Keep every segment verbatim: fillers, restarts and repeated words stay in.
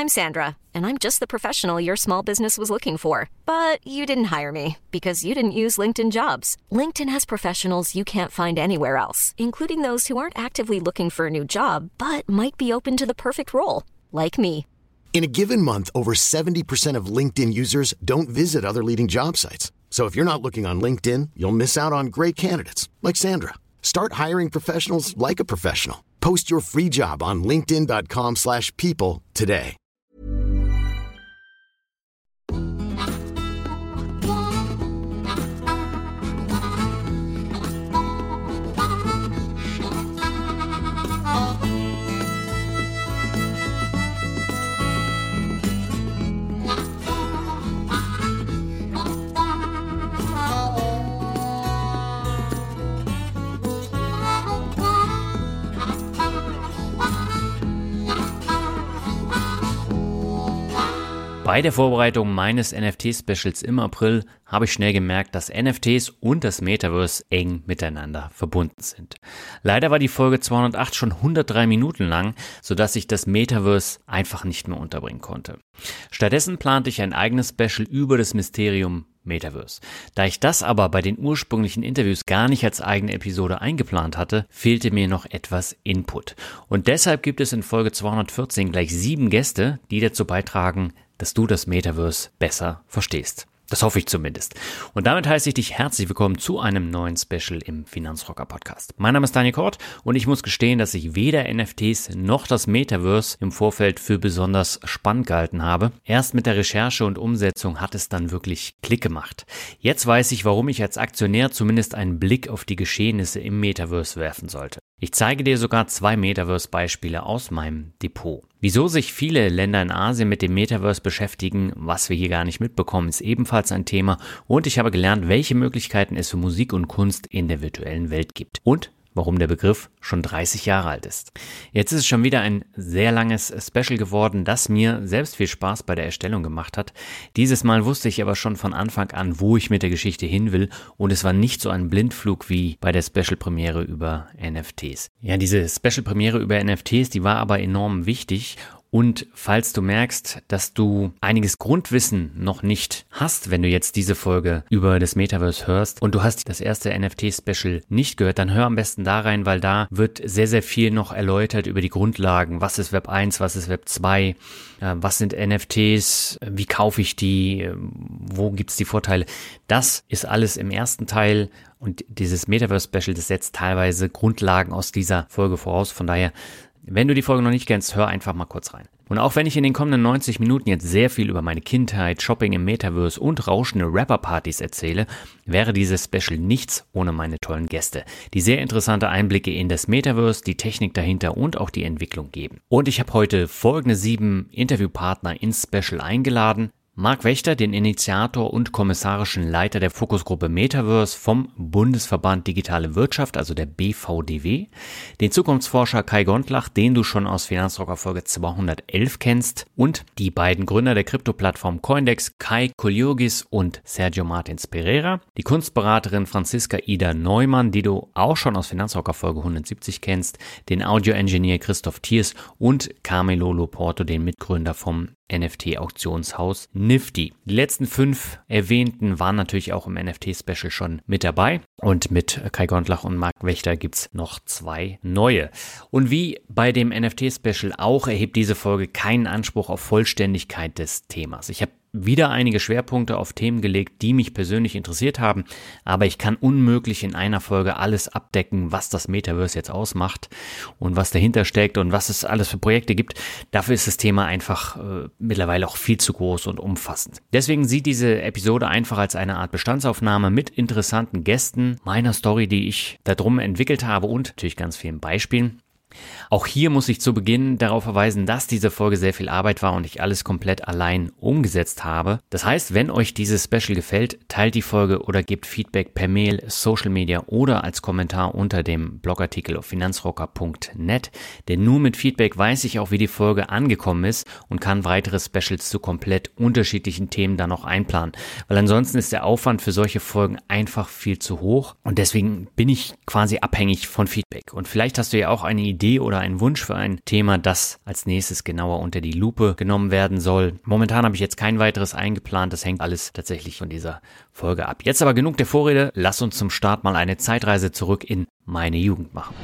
I'm Sandra, and I'm just the professional your small business was looking for. But you didn't hire me because you didn't use LinkedIn Jobs. LinkedIn has professionals you can't find anywhere else, including those who aren't actively looking for a new job, but might be open to the perfect role, like me. In a given month, over seventy percent of LinkedIn users don't visit other leading job sites. So if you're not looking on LinkedIn, you'll miss out on great candidates like Sandra. Start hiring professionals like a professional. Post your free job on linkedin dot com slash people today. Bei der Vorbereitung meines N F T-Specials im April habe ich schnell gemerkt, dass N F Ts und das Metaverse eng miteinander verbunden sind. Leider war die Folge zweihundertacht schon hundertdrei Minuten lang, sodass ich das Metaverse einfach nicht mehr unterbringen konnte. Stattdessen plante ich ein eigenes Special über das Mysterium Metaverse. Da ich das aber bei den ursprünglichen Interviews gar nicht als eigene Episode eingeplant hatte, fehlte mir noch etwas Input. Und deshalb gibt es in Folge zweihundertvierzehn gleich sieben Gäste, die dazu beitragen, dass du das Metaverse besser verstehst. Das hoffe ich zumindest. Und damit heiße ich dich herzlich willkommen zu einem neuen Special im Finanzrocker Podcast. Mein Name ist Daniel Kort und ich muss gestehen, dass ich weder N F Ts noch das Metaverse im Vorfeld für besonders spannend gehalten habe. Erst mit der Recherche und Umsetzung hat es dann wirklich Klick gemacht. Jetzt weiß ich, warum ich als Aktionär zumindest einen Blick auf die Geschehnisse im Metaverse werfen sollte. Ich zeige dir sogar zwei Metaverse-Beispiele aus meinem Depot. Wieso sich viele Länder in Asien mit dem Metaverse beschäftigen, was wir hier gar nicht mitbekommen, ist ebenfalls ein Thema. Und ich habe gelernt, welche Möglichkeiten es für Musik und Kunst in der virtuellen Welt gibt. Und warum der Begriff schon dreißig Jahre alt ist. Jetzt ist es schon wieder ein sehr langes Special geworden, das mir selbst viel Spaß bei der Erstellung gemacht hat. Dieses Mal wusste ich aber schon von Anfang an, wo ich mit der Geschichte hin will, und es war nicht so ein Blindflug wie bei der Special-Premiere über N F Ts. Ja, diese Special-Premiere über N F Ts, die war aber enorm wichtig. Und falls du merkst, dass du einiges Grundwissen noch nicht hast, wenn du jetzt diese Folge über das Metaverse hörst und du hast das erste N F T-Special nicht gehört, dann hör am besten da rein, weil da wird sehr, sehr viel noch erläutert über die Grundlagen. Was ist Web eins, was ist Web zwei, äh, was sind N F Ts, wie kaufe ich die, äh, wo gibt's die Vorteile. Das ist alles im ersten Teil. Und dieses Metaverse-Special, das setzt teilweise Grundlagen aus dieser Folge voraus. Von daher, wenn du die Folge noch nicht kennst, hör einfach mal kurz rein. Und auch wenn ich in den kommenden neunzig Minuten jetzt sehr viel über meine Kindheit, Shopping im Metaverse und rauschende Rapper-Partys erzähle, wäre dieses Special nichts ohne meine tollen Gäste, die sehr interessante Einblicke in das Metaverse, die Technik dahinter und auch die Entwicklung geben. Und ich habe heute folgende sieben Interviewpartner ins Special eingeladen. Marc Wächter, den Initiator und kommissarischen Leiter der Fokusgruppe Metaverse vom Bundesverband Digitale Wirtschaft, also der B V D W, den Zukunftsforscher Kai Gondlach, den du schon aus Finanzrocker Folge zweihundertelf kennst, und die beiden Gründer der Krypto-Plattform Coindex, Kai Kolyogis und Sergio Martins Pereira, die Kunstberaterin Franziska Ida Neumann, die du auch schon aus Finanzrocker Folge hundertsiebzig kennst, den Audio-Engineer Christoph Thiers und Carmelo Loporto, den Mitgründer vom N F T-Auktionshaus Nifty. Die letzten fünf erwähnten waren natürlich auch im N F T-Special schon mit dabei. Und mit Kai Gondlach und Marc Wächter gibt's noch zwei neue. Und wie bei dem N F T-Special auch erhebt diese Folge keinen Anspruch auf Vollständigkeit des Themas. Ich habe wieder einige Schwerpunkte auf Themen gelegt, die mich persönlich interessiert haben, aber ich kann unmöglich in einer Folge alles abdecken, was das Metaverse jetzt ausmacht und was dahinter steckt und was es alles für Projekte gibt. Dafür ist das Thema einfach äh, mittlerweile auch viel zu groß und umfassend. Deswegen sieht diese Episode einfach als eine Art Bestandsaufnahme mit interessanten Gästen, meiner Story, die ich darum entwickelt habe, und natürlich ganz vielen Beispielen. Auch hier muss ich zu Beginn darauf verweisen, dass diese Folge sehr viel Arbeit war und ich alles komplett allein umgesetzt habe. Das heißt, wenn euch dieses Special gefällt, teilt die Folge oder gebt Feedback per Mail, Social Media oder als Kommentar unter dem Blogartikel auf finanzrocker punkt net. Denn nur mit Feedback weiß ich auch, wie die Folge angekommen ist und kann weitere Specials zu komplett unterschiedlichen Themen dann noch einplanen. Weil ansonsten ist der Aufwand für solche Folgen einfach viel zu hoch und deswegen bin ich quasi abhängig von Feedback. Und vielleicht hast du ja auch eine Idee, Idee oder ein Wunsch für ein Thema, das als nächstes genauer unter die Lupe genommen werden soll. Momentan habe ich jetzt kein weiteres eingeplant, das hängt alles tatsächlich von dieser Folge ab. Jetzt aber genug der Vorrede, lass uns zum Start mal eine Zeitreise zurück in meine Jugend machen.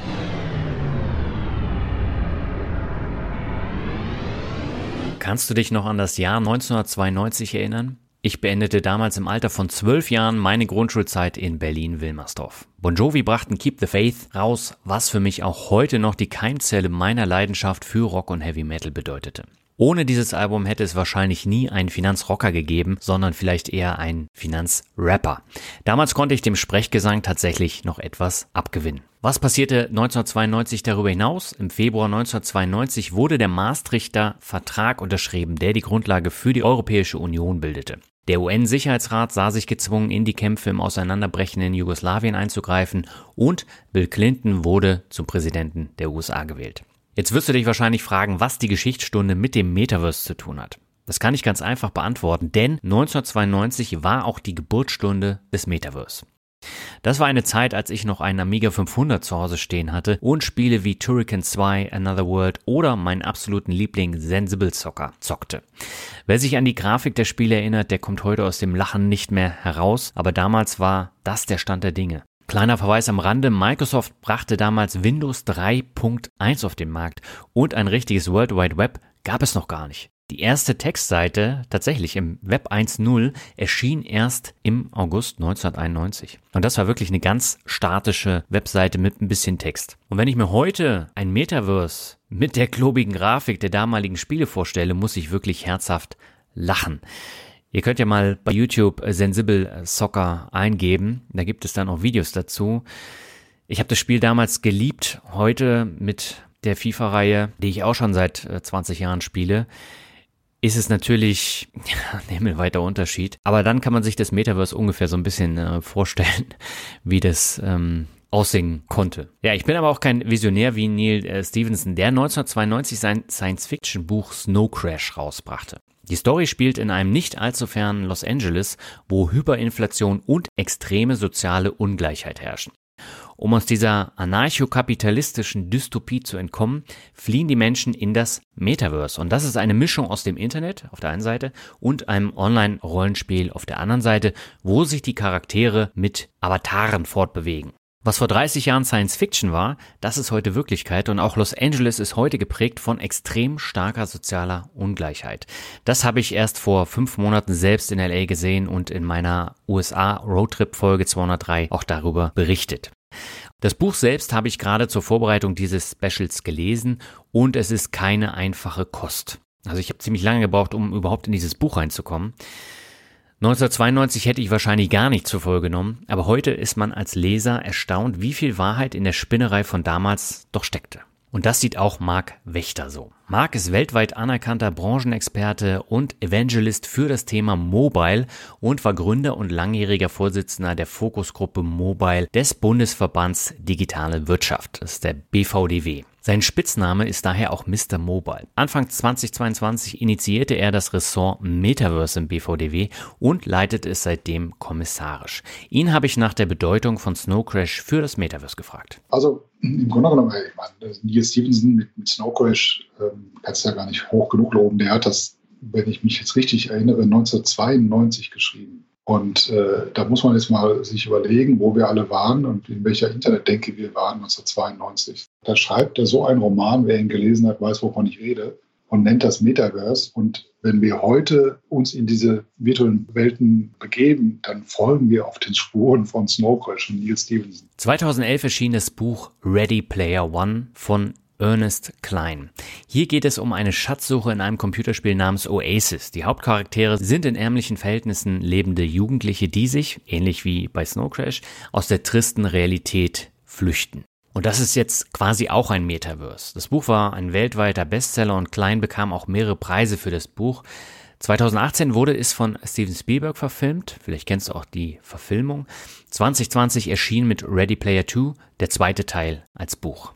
Kannst du dich noch an das Jahr neunzehnhundertzweiundneunzig erinnern? Ich beendete damals im Alter von zwölf Jahren meine Grundschulzeit in Berlin-Wilmersdorf. Bon Jovi brachten Keep the Faith raus, was für mich auch heute noch die Keimzelle meiner Leidenschaft für Rock und Heavy Metal bedeutete. Ohne dieses Album hätte es wahrscheinlich nie einen Finanzrocker gegeben, sondern vielleicht eher einen Finanzrapper. Damals konnte ich dem Sprechgesang tatsächlich noch etwas abgewinnen. Was passierte neunzehnhundertzweiundneunzig darüber hinaus? Im Februar neunzehnhundertzweiundneunzig wurde der Maastrichter Vertrag unterschrieben, der die Grundlage für die Europäische Union bildete. Der U N-Sicherheitsrat sah sich gezwungen, in die Kämpfe im auseinanderbrechenden Jugoslawien einzugreifen und Bill Clinton wurde zum Präsidenten der U S A gewählt. Jetzt wirst du dich wahrscheinlich fragen, was die Geschichtsstunde mit dem Metaverse zu tun hat. Das kann ich ganz einfach beantworten, denn neunzehnhundertzweiundneunzig war auch die Geburtsstunde des Metaverse. Das war eine Zeit, als ich noch einen Amiga fünfhundert zu Hause stehen hatte und Spiele wie Turrican zwei, Another World oder meinen absoluten Liebling Sensible Soccer zockte. Wer sich an die Grafik der Spiele erinnert, der kommt heute aus dem Lachen nicht mehr heraus, aber damals war das der Stand der Dinge. Kleiner Verweis am Rande, Microsoft brachte damals Windows drei Punkt eins auf den Markt und ein richtiges World Wide Web gab es noch gar nicht. Die erste Textseite, tatsächlich im Web eins Punkt null, erschien erst im August neunzehnhunderteinundneunzig. Und das war wirklich eine ganz statische Webseite mit ein bisschen Text. Und wenn ich mir heute ein Metaverse mit der klobigen Grafik der damaligen Spiele vorstelle, muss ich wirklich herzhaft lachen. Ihr könnt ja mal bei YouTube Sensible Soccer eingeben, da gibt es dann auch Videos dazu. Ich habe das Spiel damals geliebt, heute mit der FIFA-Reihe, die ich auch schon seit zwanzig Jahren spiele, ist es natürlich ja, ein himmelweiter Unterschied. Aber dann kann man sich das Metaverse ungefähr so ein bisschen äh, vorstellen, wie das ähm, aussehen konnte. Ja, ich bin aber auch kein Visionär wie Neil äh, Stephenson, der neunzehnhundertzweiundneunzig sein Science-Fiction-Buch Snow Crash rausbrachte. Die Story spielt in einem nicht allzu fernen Los Angeles, wo Hyperinflation und extreme soziale Ungleichheit herrschen. Um aus dieser anarchokapitalistischen Dystopie zu entkommen, fliehen die Menschen in das Metaverse. Und das ist eine Mischung aus dem Internet auf der einen Seite und einem Online-Rollenspiel auf der anderen Seite, wo sich die Charaktere mit Avataren fortbewegen. Was vor dreißig Jahren Science Fiction war, das ist heute Wirklichkeit und auch Los Angeles ist heute geprägt von extrem starker sozialer Ungleichheit. Das habe ich erst vor fünf Monaten selbst in L A gesehen und in meiner U S A Roadtrip Folge zweihundertdrei auch darüber berichtet. Das Buch selbst habe ich gerade zur Vorbereitung dieses Specials gelesen und es ist keine einfache Kost. Also ich habe ziemlich lange gebraucht, um überhaupt in dieses Buch reinzukommen. neunzehnhundertzweiundneunzig hätte ich wahrscheinlich gar nicht zur Folge genommen, aber heute ist man als Leser erstaunt, wie viel Wahrheit in der Spinnerei von damals doch steckte. Und das sieht auch Marc Wächter so. Marc ist weltweit anerkannter Branchenexperte und Evangelist für das Thema Mobile und war Gründer und langjähriger Vorsitzender der Fokusgruppe Mobile des Bundesverbands Digitale Wirtschaft, das ist der B V D W. Sein Spitzname ist daher auch Mister Mobile. Anfang zweitausendzweiundzwanzig initiierte er das Ressort Metaverse im B V D W und leitet es seitdem kommissarisch. Ihn habe ich nach der Bedeutung von Snow Crash für das Metaverse gefragt. Also im Grunde genommen, ich meine, Neil Stephenson mit, mit Snow Crash ähm, kannst du ja gar nicht hoch genug loben. Der hat das, wenn ich mich jetzt richtig erinnere, neunzehnhundertzweiundneunzig geschrieben. Und äh, da muss man jetzt mal sich überlegen, wo wir alle waren und in welcher Internetdenke wir waren neunzehnhundertzweiundneunzig. Da schreibt er so einen Roman, wer ihn gelesen hat, weiß, wovon ich rede, und nennt das Metaverse. Und wenn wir heute uns in diese virtuellen Welten begeben, dann folgen wir auf den Spuren von Snow Crash und Neil Stephenson. zweitausendelf erschien das Buch Ready Player One von Ernest Cline. Hier geht es um eine Schatzsuche in einem Computerspiel namens Oasis. Die Hauptcharaktere sind in ärmlichen Verhältnissen lebende Jugendliche, die sich, ähnlich wie bei Snow Crash, aus der tristen Realität flüchten. Und das ist jetzt quasi auch ein Metaverse. Das Buch war ein weltweiter Bestseller und Cline bekam auch mehrere Preise für das Buch. zweitausendachtzehn wurde es von Steven Spielberg verfilmt, vielleicht kennst du auch die Verfilmung. zwanzig zwanzig erschien mit Ready Player Two der zweite Teil als Buch.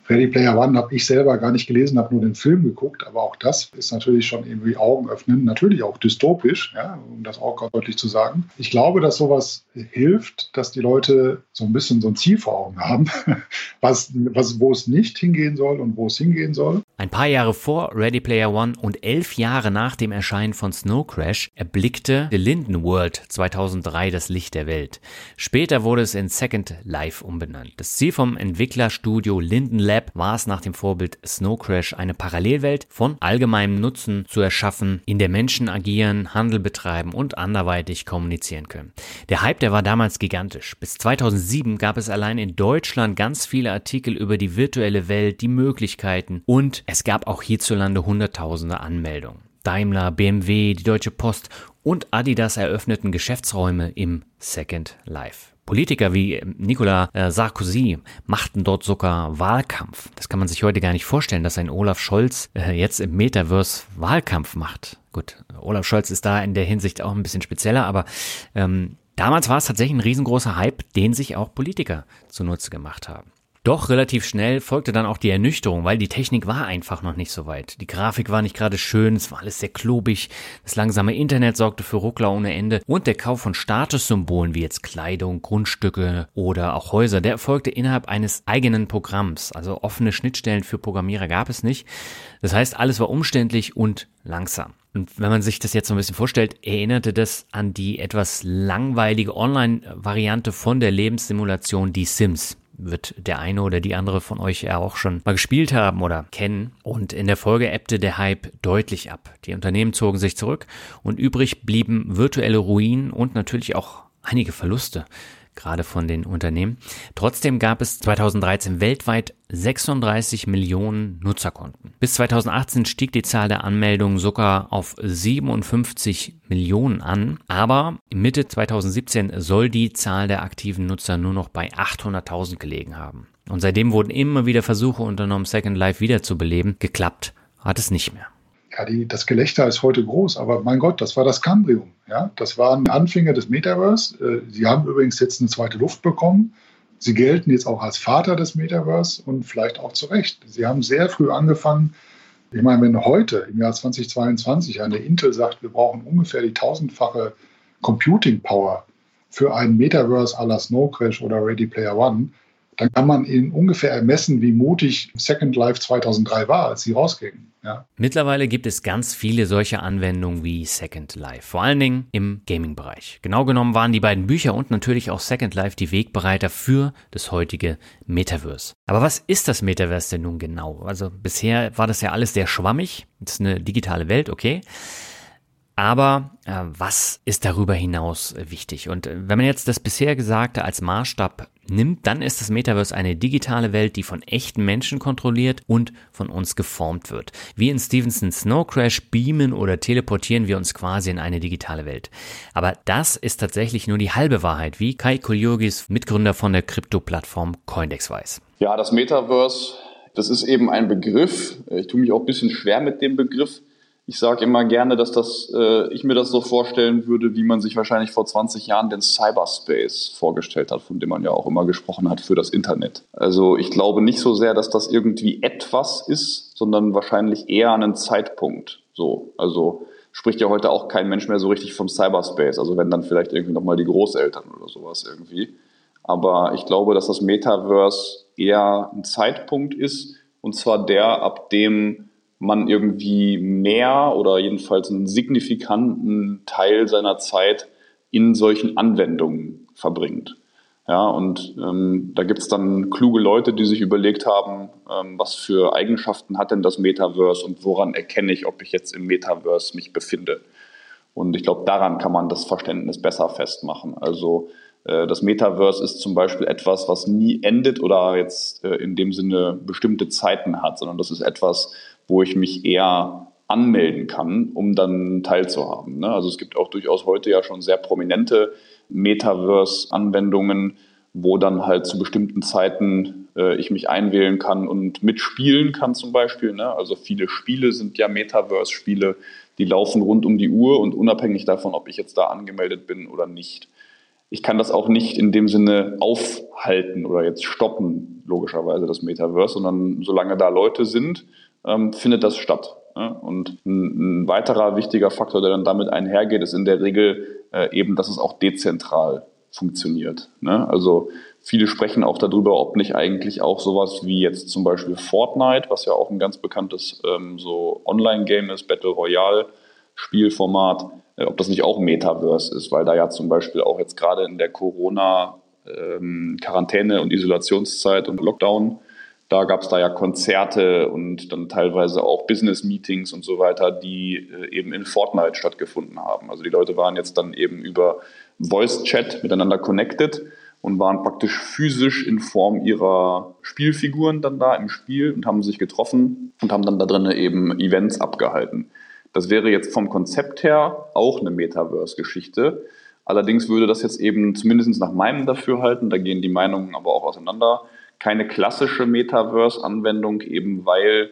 Ready Player One habe ich selber gar nicht gelesen, habe nur den Film geguckt, aber auch das ist natürlich schon irgendwie Augen öffnen, natürlich auch dystopisch, ja, um das auch ganz deutlich zu sagen. Ich glaube, dass sowas hilft, dass die Leute so ein bisschen so ein Ziel vor Augen haben, was, was, wo es nicht hingehen soll und wo es hingehen soll. Ein paar Jahre vor Ready Player One und elf Jahre nach dem Erscheinen von Snow Crash erblickte The Linden World zweitausenddrei das Licht der Welt. Später wurde es in Second Life umbenannt. Das Ziel vom Entwicklerstudio Linden Lab war es, nach dem Vorbild Snow Crash eine Parallelwelt von allgemeinem Nutzen zu erschaffen, in der Menschen agieren, Handel betreiben und anderweitig kommunizieren können. Der Hype, der war damals gigantisch. Bis zweitausendsieben gab es allein in Deutschland ganz viele Artikel über die virtuelle Welt, die Möglichkeiten, und es gab auch hierzulande hunderttausende Anmeldungen. Daimler, B M W, die Deutsche Post und Adidas eröffneten Geschäftsräume im Second Life. Politiker wie Nicolas Sarkozy machten dort sogar Wahlkampf. Das kann man sich heute gar nicht vorstellen, dass ein Olaf Scholz jetzt im Metaverse Wahlkampf macht. Gut, Olaf Scholz ist da in der Hinsicht auch ein bisschen spezieller, aber ähm, damals war es tatsächlich ein riesengroßer Hype, den sich auch Politiker zunutze gemacht haben. Doch relativ schnell folgte dann auch die Ernüchterung, weil die Technik war einfach noch nicht so weit. Die Grafik war nicht gerade schön, es war alles sehr klobig, das langsame Internet sorgte für Ruckler ohne Ende und der Kauf von Statussymbolen wie jetzt Kleidung, Grundstücke oder auch Häuser, der erfolgte innerhalb eines eigenen Programms. Also offene Schnittstellen für Programmierer gab es nicht. Das heißt, alles war umständlich und langsam. Und wenn man sich das jetzt so ein bisschen vorstellt, erinnerte das an die etwas langweilige Online-Variante von der Lebenssimulation Die Sims. Wird der eine oder die andere von euch ja auch schon mal gespielt haben oder kennen. Und in der Folge ebbte der Hype deutlich ab. Die Unternehmen zogen sich zurück und übrig blieben virtuelle Ruinen und natürlich auch einige Verluste, gerade von den Unternehmen. Trotzdem gab es zweitausenddreizehn weltweit sechsunddreißig Millionen Nutzerkonten. Bis zweitausendachtzehn stieg die Zahl der Anmeldungen sogar auf siebenundfünfzig Millionen an, aber Mitte zweitausendsiebzehn soll die Zahl der aktiven Nutzer nur noch bei achthunderttausend gelegen haben. Und seitdem wurden immer wieder Versuche unternommen, Second Life wiederzubeleben. Geklappt hat es nicht mehr. Ja, die, das Gelächter ist heute groß, aber mein Gott, das war das Cambrium. Ja? Das waren Anfänge des Metaverse. Sie haben übrigens jetzt eine zweite Luft bekommen. Sie gelten jetzt auch als Vater des Metaverse und vielleicht auch zu Recht. Sie haben sehr früh angefangen. Ich meine, wenn heute im Jahr zweitausendzweiundzwanzig eine Intel sagt, wir brauchen ungefähr die tausendfache Computing Power für einen Metaverse à la Snow Crash oder Ready Player One, dann kann man in ungefähr ermessen, wie mutig Second Life zweitausenddrei war, als sie rausgingen. Ja. Mittlerweile gibt es ganz viele solche Anwendungen wie Second Life, vor allen Dingen im Gaming-Bereich. Genau genommen waren die beiden Bücher und natürlich auch Second Life die Wegbereiter für das heutige Metaverse. Aber was ist das Metaverse denn nun genau? Also bisher war das ja alles sehr schwammig. Das ist eine digitale Welt, okay. Aber äh, was ist darüber hinaus äh, wichtig? Und äh, wenn man jetzt das bisher Gesagte als Maßstab nimmt, dann ist das Metaverse eine digitale Welt, die von echten Menschen kontrolliert und von uns geformt wird. Wie in Stevensons Snow Crash beamen oder teleportieren wir uns quasi in eine digitale Welt. Aber das ist tatsächlich nur die halbe Wahrheit, wie Kai Kolyogis, Mitgründer von der Krypto-Plattform Coindex, weiß. Ja, das Metaverse, das ist eben ein Begriff. Ich tue mich auch ein bisschen schwer mit dem Begriff. Ich sage immer gerne, dass das, äh, ich mir das so vorstellen würde, wie man sich wahrscheinlich vor zwanzig Jahren den Cyberspace vorgestellt hat, von dem man ja auch immer gesprochen hat für das Internet. Also ich glaube nicht so sehr, dass das irgendwie etwas ist, sondern wahrscheinlich eher einen Zeitpunkt. So, also spricht ja heute auch kein Mensch mehr so richtig vom Cyberspace. Also wenn dann vielleicht irgendwie nochmal die Großeltern oder sowas irgendwie. Aber ich glaube, dass das Metaverse eher ein Zeitpunkt ist, und zwar der, ab dem man irgendwie mehr oder jedenfalls einen signifikanten Teil seiner Zeit in solchen Anwendungen verbringt. Ja, und ähm, da gibt es dann kluge Leute, die sich überlegt haben, ähm, was für Eigenschaften hat denn das Metaverse und woran erkenne ich, ob ich jetzt im Metaverse mich befinde. Und ich glaube, daran kann man das Verständnis besser festmachen. Also äh, das Metaverse ist zum Beispiel etwas, was nie endet oder jetzt äh, in dem Sinne bestimmte Zeiten hat, sondern das ist etwas, wo ich mich eher anmelden kann, um dann teilzuhaben. Also es gibt auch durchaus heute ja schon sehr prominente Metaverse-Anwendungen, wo dann halt zu bestimmten Zeiten äh, ich mich einwählen kann und mitspielen kann zum Beispiel. Ne? Also viele Spiele sind ja Metaverse-Spiele, die laufen rund um die Uhr und unabhängig davon, ob ich jetzt da angemeldet bin oder nicht. ich kann das auch nicht in dem Sinne aufhalten oder jetzt stoppen, logischerweise das Metaverse, sondern solange da Leute sind, ähm, findet das statt. Ja? Und ein, ein weiterer wichtiger Faktor, der dann damit einhergeht, ist in der Regel äh, eben, dass es auch dezentral funktioniert. Ne? Also viele sprechen auch darüber, ob nicht eigentlich auch sowas wie jetzt zum Beispiel Fortnite, was ja auch ein ganz bekanntes ähm, so Online-Game ist, Battle Royale-Spielformat, äh, ob das nicht auch Metaverse ist, weil da ja zum Beispiel auch jetzt gerade in der Corona-Quarantäne- ähm, und Isolationszeit und Lockdown, da gab es da ja Konzerte und dann teilweise auch Business-Meetings und so weiter, die äh, eben in Fortnite stattgefunden haben. Also die Leute waren jetzt dann eben über Voice-Chat miteinander connected und waren praktisch physisch in Form ihrer Spielfiguren dann da im Spiel und haben sich getroffen und haben dann da drin eben Events abgehalten. Das wäre jetzt vom Konzept her auch eine Metaverse-Geschichte. Allerdings würde das jetzt eben zumindest nach meinem Dafürhalten, da gehen die Meinungen aber auch auseinander, keine klassische Metaverse-Anwendung, eben weil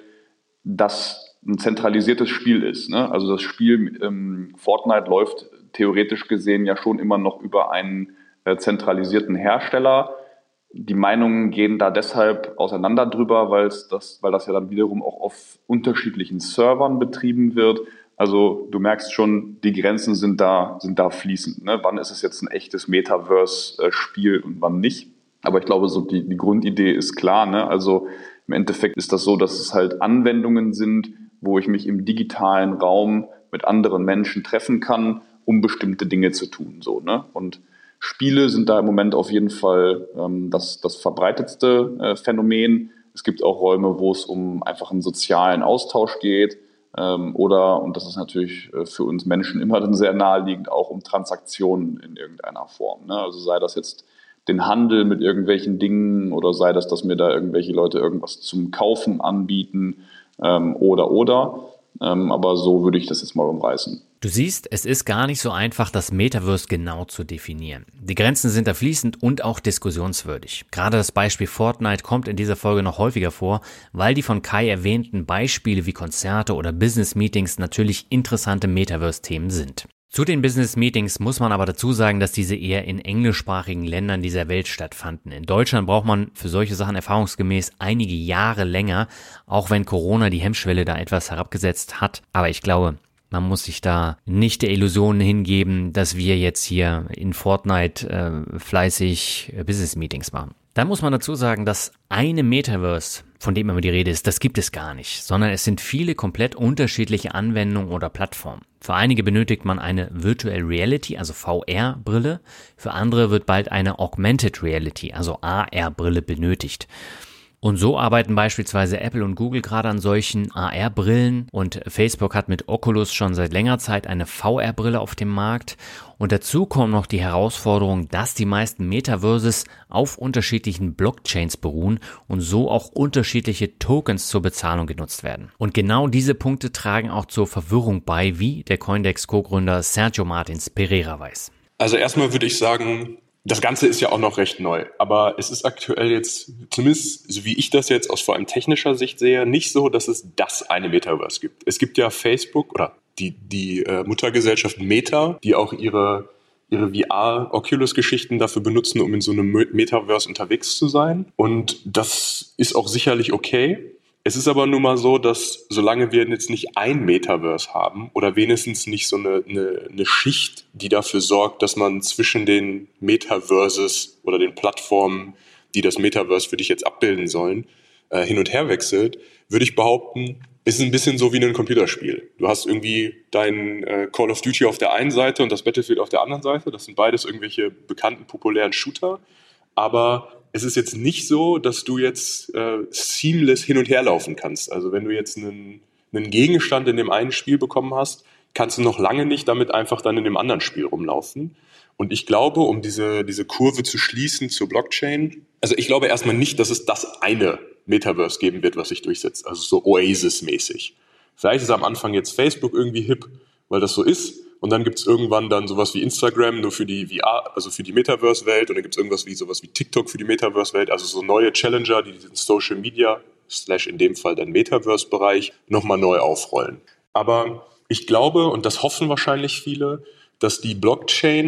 das ein zentralisiertes Spiel ist. Ne? Also das Spiel ähm, Fortnite läuft theoretisch gesehen ja schon immer noch über einen äh, zentralisierten Hersteller. Die Meinungen gehen da deshalb auseinander drüber, weil es das, weil das ja dann wiederum auch auf unterschiedlichen Servern betrieben wird. Also du merkst schon, die Grenzen sind da, sind da fließend. Ne? Wann ist es jetzt ein echtes Metaverse-Spiel und wann nicht? Aber ich glaube, so die, die Grundidee ist klar. Ne? Also im Endeffekt ist das so, dass es halt Anwendungen sind, wo ich mich im digitalen Raum mit anderen Menschen treffen kann, um bestimmte Dinge zu tun. So, ne? Und Spiele sind da im Moment auf jeden Fall ähm, das, das verbreitetste äh, Phänomen. Es gibt auch Räume, wo es um einfach einen sozialen Austausch geht ähm, oder, und das ist natürlich äh, für uns Menschen immer dann sehr naheliegend, auch um Transaktionen in irgendeiner Form. Ne? Also sei das jetzt den Handel mit irgendwelchen Dingen oder sei das, dass mir da irgendwelche Leute irgendwas zum Kaufen anbieten ähm, oder, oder. Ähm, aber so würde ich das jetzt mal umreißen. Du siehst, es ist gar nicht so einfach, das Metaverse genau zu definieren. Die Grenzen sind da fließend und auch diskussionswürdig. Gerade das Beispiel Fortnite kommt in dieser Folge noch häufiger vor, weil die von Kai erwähnten Beispiele wie Konzerte oder Business-Meetings natürlich interessante Metaverse-Themen sind. Zu den Business-Meetings muss man aber dazu sagen, dass diese eher in englischsprachigen Ländern dieser Welt stattfanden. In Deutschland braucht man für solche Sachen erfahrungsgemäß einige Jahre länger, auch wenn Corona die Hemmschwelle da etwas herabgesetzt hat. Aber ich glaube, man muss sich da nicht der Illusion hingeben, dass wir jetzt hier in Fortnite äh, fleißig äh, Business-Meetings machen. Dann muss man dazu sagen, dass eine Metaverse, von dem immer die Rede ist, das gibt es gar nicht, sondern es sind viele komplett unterschiedliche Anwendungen oder Plattformen. Für einige benötigt man eine Virtual Reality, also V R-Brille. Für andere wird bald eine Augmented Reality, also A R-Brille benötigt. Und so arbeiten beispielsweise Apple und Google gerade an solchen A R-Brillen und Facebook hat mit Oculus schon seit längerer Zeit eine V R-Brille auf dem Markt. Und dazu kommt noch die Herausforderung, dass die meisten Metaverses auf unterschiedlichen Blockchains beruhen und so auch unterschiedliche Tokens zur Bezahlung genutzt werden. Und genau diese Punkte tragen auch zur Verwirrung bei, wie der Coindex-Co-Gründer Sergio Martins Pereira weiß. Also erstmal würde ich sagen, das Ganze ist ja auch noch recht neu, aber es ist aktuell jetzt, zumindest so wie ich das jetzt aus vor allem technischer Sicht sehe, nicht so, dass es das eine Metaverse gibt. Es gibt ja Facebook oder die, die äh, Muttergesellschaft Meta, die auch ihre, ihre V R-Oculus-Geschichten dafür benutzen, um in so einem Metaverse unterwegs zu sein. Und das ist auch sicherlich okay. Es ist aber nun mal so, dass solange wir jetzt nicht ein Metaverse haben oder wenigstens nicht so eine, eine, eine Schicht, die dafür sorgt, dass man zwischen den Metaverses oder den Plattformen, die das Metaverse für dich jetzt abbilden sollen, äh, hin und her wechselt, würde ich behaupten, ist ein bisschen so wie ein Computerspiel. Du hast irgendwie dein äh, Call of Duty auf der einen Seite und das Battlefield auf der anderen Seite. Das sind beides irgendwelche bekannten, populären Shooter. Aber es ist jetzt nicht so, dass du jetzt äh, seamless hin und her laufen kannst. Also wenn du jetzt einen, einen Gegenstand in dem einen Spiel bekommen hast, kannst du noch lange nicht damit einfach dann in dem anderen Spiel rumlaufen. Und ich glaube, um diese, diese Kurve zu schließen zur Blockchain, also ich glaube erstmal nicht, dass es das eine Metaverse geben wird, was sich durchsetzt. Also so Oasis-mäßig. Vielleicht ist am Anfang jetzt Facebook irgendwie hip, weil das so ist. Und dann gibt es irgendwann dann sowas wie Instagram, nur für die V R, also für die Metaverse-Welt. Und dann gibt es irgendwas wie sowas wie TikTok für die Metaverse-Welt. Also so neue Challenger, die diesen Social Media, slash in dem Fall den Metaverse-Bereich, nochmal neu aufrollen. Aber ich glaube, und das hoffen wahrscheinlich viele, dass die Blockchain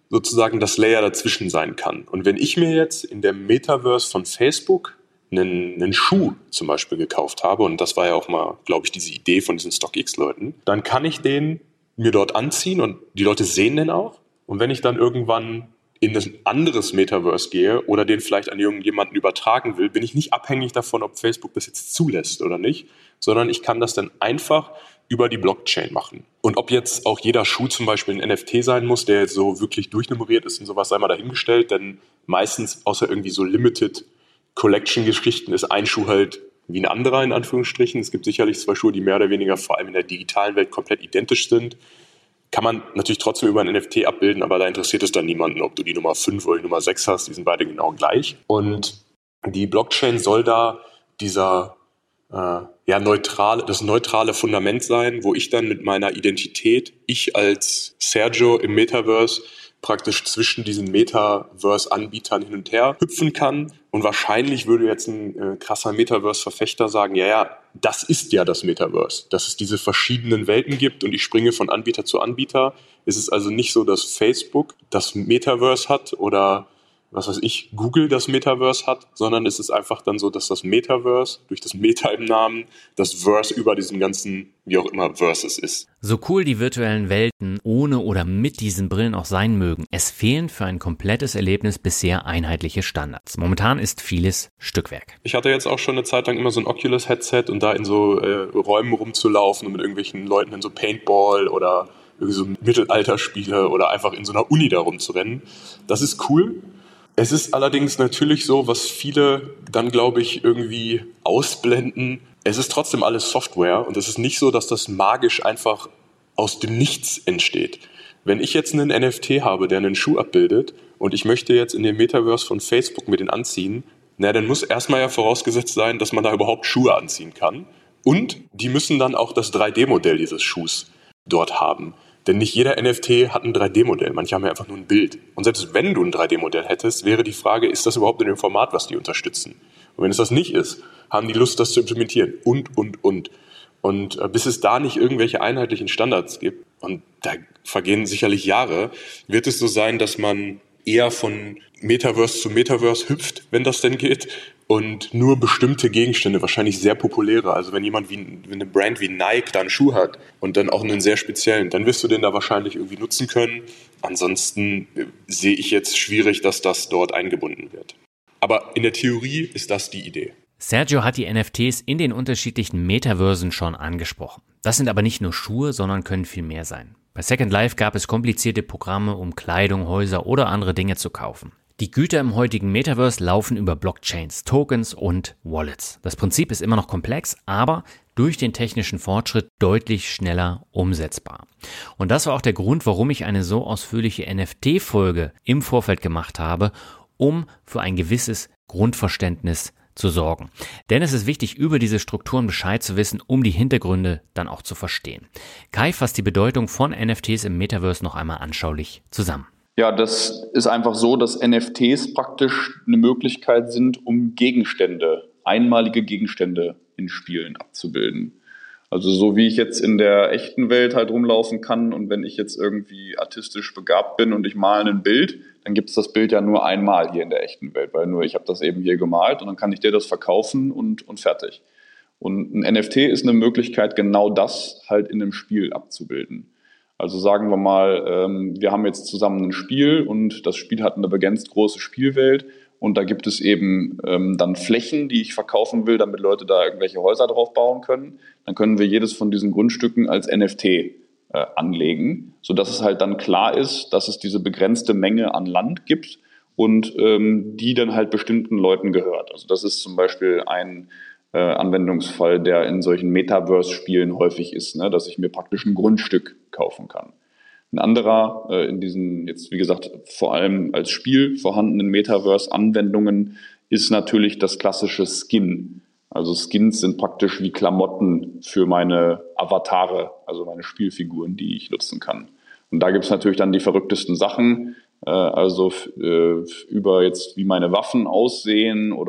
sozusagen das Layer dazwischen sein kann. Und wenn ich mir jetzt in der Metaverse von Facebook einen, einen Schuh zum Beispiel gekauft habe, und das war ja auch mal, glaube ich, diese Idee von diesen StockX-Leuten, dann kann ich den mir dort anziehen und die Leute sehen den auch. Und wenn ich dann irgendwann in ein anderes Metaverse gehe oder den vielleicht an irgendjemanden übertragen will, bin ich nicht abhängig davon, ob Facebook das jetzt zulässt oder nicht, sondern ich kann das dann einfach über die Blockchain machen. Und ob jetzt auch jeder Schuh zum Beispiel ein N F T sein muss, der jetzt so wirklich durchnummeriert ist und sowas, sei mal dahingestellt, denn meistens, außer irgendwie so Limited Collection-Geschichten, ist ein Schuh halt wie ein anderer in Anführungsstrichen. Es gibt sicherlich zwei Schuhe, die mehr oder weniger vor allem in der digitalen Welt komplett identisch sind. Kann man natürlich trotzdem über ein N F T abbilden, aber da interessiert es dann niemanden, ob du die Nummer fünf oder die Nummer sechs hast. Die sind beide genau gleich. Und die Blockchain soll da dieser äh, ja, neutrale, das neutrale Fundament sein, wo ich dann mit meiner Identität, ich als Sergio im Metaverse, praktisch zwischen diesen Metaverse-Anbietern hin und her hüpfen kann. Und wahrscheinlich würde jetzt ein äh, krasser Metaverse-Verfechter sagen, ja, ja, das ist ja das Metaverse, dass es diese verschiedenen Welten gibt und ich springe von Anbieter zu Anbieter. Es ist also nicht so, dass Facebook das Metaverse hat oder was weiß ich, Google das Metaverse hat, sondern es ist einfach dann so, dass das Metaverse durch das Meta im Namen das Verse über diesen ganzen, wie auch immer, Verses ist. So cool die virtuellen Welten ohne oder mit diesen Brillen auch sein mögen, es fehlen für ein komplettes Erlebnis bisher einheitliche Standards. Momentan ist vieles Stückwerk. Ich hatte jetzt auch schon eine Zeit lang immer so ein Oculus-Headset und da in so äh, Räumen rumzulaufen und mit irgendwelchen Leuten in so Paintball oder irgendwie so Mittelalterspiele oder einfach in so einer Uni da rumzurennen. Das ist cool. Es ist allerdings natürlich so, was viele dann, glaube ich, irgendwie ausblenden. Es ist trotzdem alles Software und es ist nicht so, dass das magisch einfach aus dem Nichts entsteht. Wenn ich jetzt einen N F T habe, der einen Schuh abbildet und ich möchte jetzt in dem Metaverse von Facebook mir den anziehen, na, dann muss erstmal ja vorausgesetzt sein, dass man da überhaupt Schuhe anziehen kann. Und die müssen dann auch das drei D-Modell dieses Schuhs dort haben. Denn nicht jeder N F T hat ein drei D-Modell, manche haben ja einfach nur ein Bild. Und selbst wenn du ein drei D-Modell hättest, wäre die Frage, ist das überhaupt in dem Format, was die unterstützen? Und wenn es das nicht ist, haben die Lust, das zu implementieren. Und, und, und. Und äh, bis es da nicht irgendwelche einheitlichen Standards gibt, und da vergehen sicherlich Jahre, wird es so sein, dass man eher von Metaverse zu Metaverse hüpft, wenn das denn geht, und nur bestimmte Gegenstände, wahrscheinlich sehr populäre. Also wenn jemand wie wenn eine Brand wie Nike da einen Schuh hat und dann auch einen sehr speziellen, dann wirst du den da wahrscheinlich irgendwie nutzen können. Ansonsten äh, sehe ich jetzt schwierig, dass das dort eingebunden wird. Aber in der Theorie ist das die Idee. Sergio hat die N F Ts in den unterschiedlichen Metaversen schon angesprochen. Das sind aber nicht nur Schuhe, sondern können viel mehr sein. Bei Second Life gab es komplizierte Programme, um Kleidung, Häuser oder andere Dinge zu kaufen. Die Güter im heutigen Metaverse laufen über Blockchains, Tokens und Wallets. Das Prinzip ist immer noch komplex, aber durch den technischen Fortschritt deutlich schneller umsetzbar. Und das war auch der Grund, warum ich eine so ausführliche N F T-Folge im Vorfeld gemacht habe, um für ein gewisses Grundverständnis zu sorgen. Denn es ist wichtig, über diese Strukturen Bescheid zu wissen, um die Hintergründe dann auch zu verstehen. Kai fasst die Bedeutung von N F Ts im Metaverse noch einmal anschaulich zusammen. Ja, das ist einfach so, dass N F Ts praktisch eine Möglichkeit sind, um Gegenstände, einmalige Gegenstände in Spielen abzubilden. Also so wie ich jetzt in der echten Welt halt rumlaufen kann und wenn ich jetzt irgendwie artistisch begabt bin und ich male ein Bild, dann gibt es das Bild ja nur einmal hier in der echten Welt, weil nur ich habe das eben hier gemalt und dann kann ich dir das verkaufen und, und fertig. Und ein N F T ist eine Möglichkeit, genau das halt in einem Spiel abzubilden. Also sagen wir mal, ähm, wir haben jetzt zusammen ein Spiel und das Spiel hat eine begrenzt große Spielwelt und da gibt es eben ähm, dann Flächen, die ich verkaufen will, damit Leute da irgendwelche Häuser drauf bauen können. Dann können wir jedes von diesen Grundstücken als N F T äh, anlegen, sodass es halt dann klar ist, dass es diese begrenzte Menge an Land gibt und ähm, die dann halt bestimmten Leuten gehört. Also das ist zum Beispiel ein äh, Anwendungsfall, der in solchen Metaverse-Spielen häufig ist, ne, dass ich mir praktisch ein Grundstück kaufen kann. Ein anderer äh, in diesen jetzt, wie gesagt, vor allem als Spiel vorhandenen Metaverse-Anwendungen ist natürlich das klassische Skin. Also Skins sind praktisch wie Klamotten für meine Avatare, also meine Spielfiguren, die ich nutzen kann. Und da gibt es natürlich dann die verrücktesten Sachen, äh, also äh, über jetzt wie meine Waffen aussehen oder